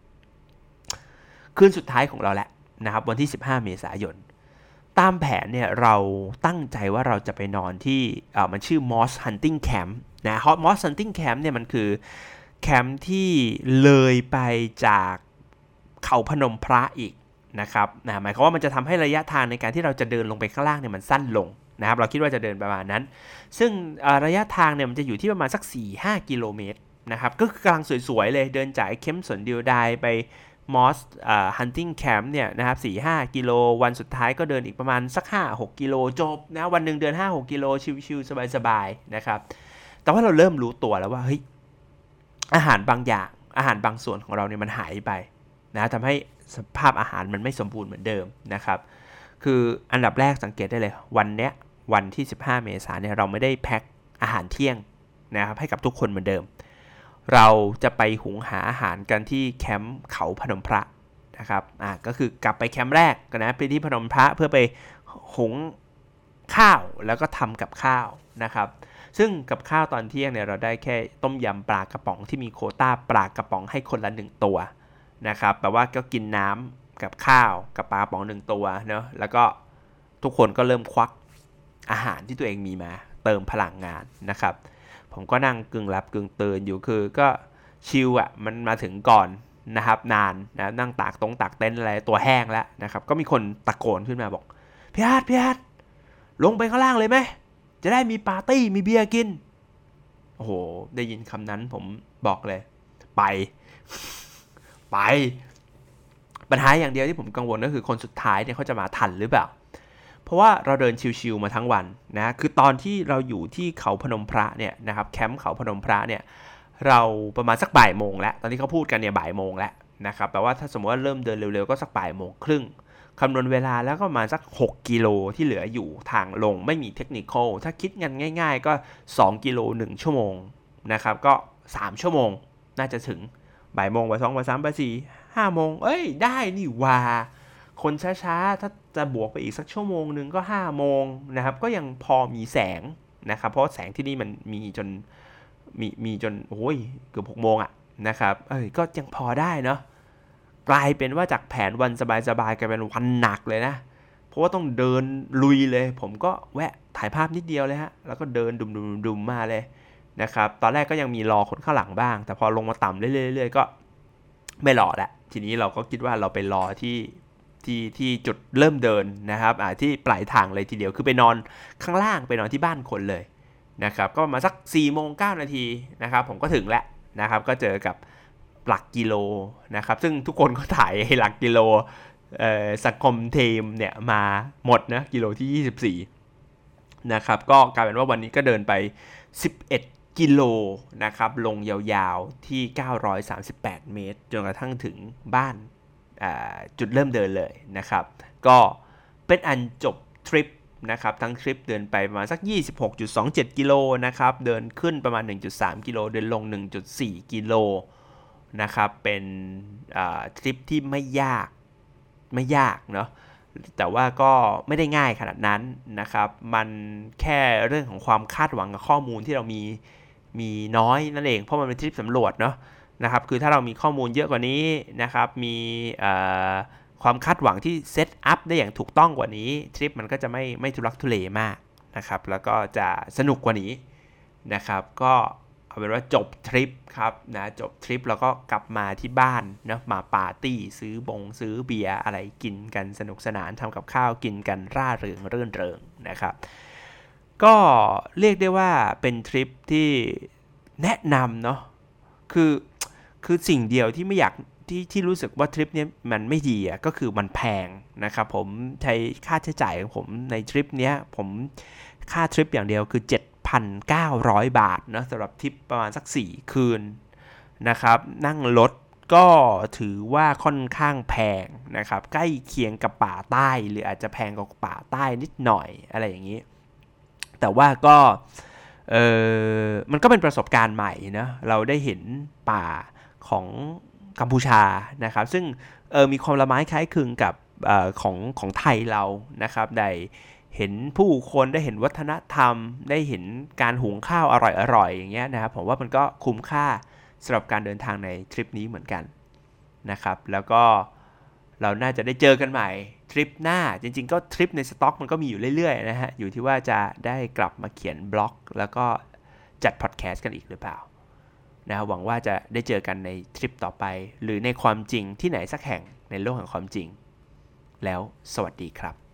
คืนสุดท้ายของเราแหละนะครับวันที่15เมษายนตามแผนเนี่ยเราตั้งใจว่าเราจะไปนอนที่มันชื่อ Moss Hunting Camp นะ Moss Hunting Camp เนี่ยมันคือแคมป์ที่เลยไปจากเขาพนมพระอีกนะครับหมายความว่ามันจะทำให้ระยะทางในการที่เราจะเดินลงไปข้างล่างเนี่ยมันสั้นลงนะครับเราคิดว่าจะเดินประมาณนั้นซึ่งระยะทางเนี่ยมันจะอยู่ที่ประมาณสัก 4-5 กิโลเมตรนะครับก็คือกำลังสวยๆเลยเดินจากแคมป์สนเดียวดายไปMoss Hunting Camp เนี่ยนะครับ 4-5 กิโลวันสุดท้ายก็เดินอีกประมาณสัก 5-6 กิโลจบนะวันหนึ่งเดิน 5-6 กิโลชิลๆสบายๆนะครับแต่ว่าเราเริ่มรู้ตัวแล้วว่าเฮ้ยอาหารบางอย่างอาหารบางส่วนของเราเนี่ยมันหายไปนะทำให้สภาพอาหารมันไม่สมบูรณ์เหมือนเดิมนะครับคืออันดับแรกสังเกตได้เลยวันที่15เมษายนเนี่ยเราไม่ได้แพ็คอาหารเที่ยงนะครับให้กับทุกคนเหมือนเดิมเราจะไปหุงหาอาหารกันที่แคมป์เขาพนมพระนะครับก็คือกลับไปแคมป์แรกกันนะไปที่พนมพระเพื่อไปหุงข้าวแล้วก็ทำกับข้าวนะครับซึ่งกับข้าวตอนเที่ยงเนี่ยเราได้แค่ต้มยำปลากระป๋องที่มีโควต้าปลากระป๋องให้คนละ1ตัวนะครับแปลว่าก็กินน้ำกับข้าวกับปลากระป๋อง1ตัวเนาะแล้วก็ทุกคนก็เริ่มควักอาหารที่ตัวเองมีมาเติมพลังงานนะครับผมก็นั่งกึ่งหลับกึ่งตื่นอยู่คือก็ชิลมันมาถึงก่อนนะครับนานนะนั่งตากเต็นท์อะไรตัวแห้งแล้วนะครับก็มีคนตะโกนขึ้นมาบอกพี่อาร์ตลงไปข้างล่างเลยไหมจะได้มีปาร์ตี้มีเบียร์กินโอ้โหได้ยินคำนั้นผมบอกเลยไปปัญหาอย่างเดียวที่ผมกังวลก็คือคนสุดท้ายเนี่ยเขาจะมาทันหรือเปล่าเพราะว่าเราเดินชิลๆมาทั้งวันนะคือตอนที่เราอยู่ที่เขาพนมพระเนี่ยนะครับแคมป์เขาพนมพระเนี่ยเราประมาณสักบ่ายโมงแล้วตอนที่เขาพูดกันเนี่ยบ่ายโมงแล้วนะครับแปลว่าถ้าสมมติว่าเริ่มเดินเร็วๆก็สักบ่ายโมงครึ่งคำนวณเวลาแล้วก็ประมาณสัก6กิโลที่เหลืออยู่ทางลงไม่มีเทคนิคอลถ้าคิดกันง่ายๆก็2กิโล1ชั่วโมงนะครับก็3ชั่วโมงน่าจะถึงบ่ายโมงบ่าย2บ่าย3บ่าย4 5โมงได้นี่ว่าคนช้าๆถ้าจะบวกไปอีกสักชั่วโมงนึงก็5โมงนะครับก็ยังพอมีแสงนะครับเพราะแสงที่นี่มันมีจนโอ้ยเกือบ6โมงนะครับก็ยังพอได้เนาะกลายเป็นว่าจากแผนวันสบายๆกลายเป็นวันหนักเลยนะเพราะว่าต้องเดินลุยเลยผมก็แวะถ่ายภาพนิดเดียวเลยฮะแล้วก็เดินดุมมาเลยนะครับตอนแรกก็ยังมีรอคนข้างหลังบ้างแต่พอลงมาต่ำเรื่อยๆก็ไม่รอละทีนี้เราก็คิดว่าเราไปรอที่จุดเริ่มเดินนะครับที่ปลายทางเลยทีเดียวคือไปนอนข้างล่างไปนอนที่บ้านคนเลยนะครับก็มาสัก 4:09 นาทีนะครับผมก็ถึงแล้วนะครับก็เจอกับหลักกิโลนะครับซึ่งทุกคนก็ถ่ายหลักกิโลสังคมทีมเนี่ยมาหมดนะกิโลที่24นะครับก็กลายเป็นว่าวันนี้ก็เดินไป11กิโลนะครับลงยาวๆที่938เมตรจนกระทั่งถึงบ้านจุดเริ่มเดินเลยนะครับก็เป็นอันจบทริปนะครับทั้งทริปเดินไปประมาณสัก 26.27 กิโลนะครับเดินขึ้นประมาณ 1.3 กิโลเดินลง 1.4 กิโลนะครับเป็นทริปที่ไม่ยากเนาะแต่ว่าก็ไม่ได้ง่ายขนาดนั้นนะครับมันแค่เรื่องของความคาดหวังกับข้อมูลที่เรามีน้อยนั่นเองเพราะมันเป็นทริปสำรวจเนาะนะครับคือถ้าเรามีข้อมูลเยอะกว่านี้นะครับมีความคาดหวังที่เซตอัพได้อย่างถูกต้องกว่านี้ทริปมันก็จะไม่ทุลักทุเลมากนะครับแล้วก็จะสนุกกว่านี้นะครับก็เอาเป็นว่าจบทริปครับนะจบทริปแล้วก็กลับมาที่บ้านนะมาปาร์ตี้ซื้อเบียร์อะไรกินกันสนุกสนานทำกับข้าวกินกันร่าเริงรื่นเริงนะครับก็เรียกได้ว่าเป็นทริปที่แนะนำเนาะคือสิ่งเดียวที่ไม่อยากที่รู้สึกว่าทริปนี้มันไม่ดีอ่ะก็คือมันแพงนะครับผมใช้ค่าใช้จ่ายของผมในทริปนี้ผมค่าทริปอย่างเดียวคือ 7,900 บาทนะสำหรับทริปประมาณสัก4คืนนะครับนั่งรถก็ถือว่าค่อนข้างแพงนะครับใกล้เคียงกับป่าใต้หรืออาจจะแพงกว่าป่าใต้นิดหน่อยอะไรอย่างนี้แต่ว่าก็มันก็เป็นประสบการณ์ใหม่นะเราได้เห็นป่าของกัมพูชานะครับซึ่งมีความละไม้คล้ายคลึงกับของไทยเรานะครับได้เห็นผู้คนได้เห็นวัฒนธรรมได้เห็นการหุงข้าวอร่อยๆอย่างเงี้ยนะครับผมว่ามันก็คุ้มค่าสำหรับการเดินทางในทริปนี้เหมือนกันนะครับแล้วก็เราน่าจะได้เจอกันใหม่ทริปหน้าจริงๆก็ทริปในสต็อกมันก็มีอยู่เรื่อยๆนะฮะอยู่ที่ว่าจะได้กลับมาเขียนบล็อกแล้วก็จัดพอดแคสต์กันอีกหรือเปล่านะหวังว่าจะได้เจอกันในทริปต่อไปหรือในความจริงที่ไหนสักแห่งในโลกแห่งความจริงแล้วสวัสดีครับ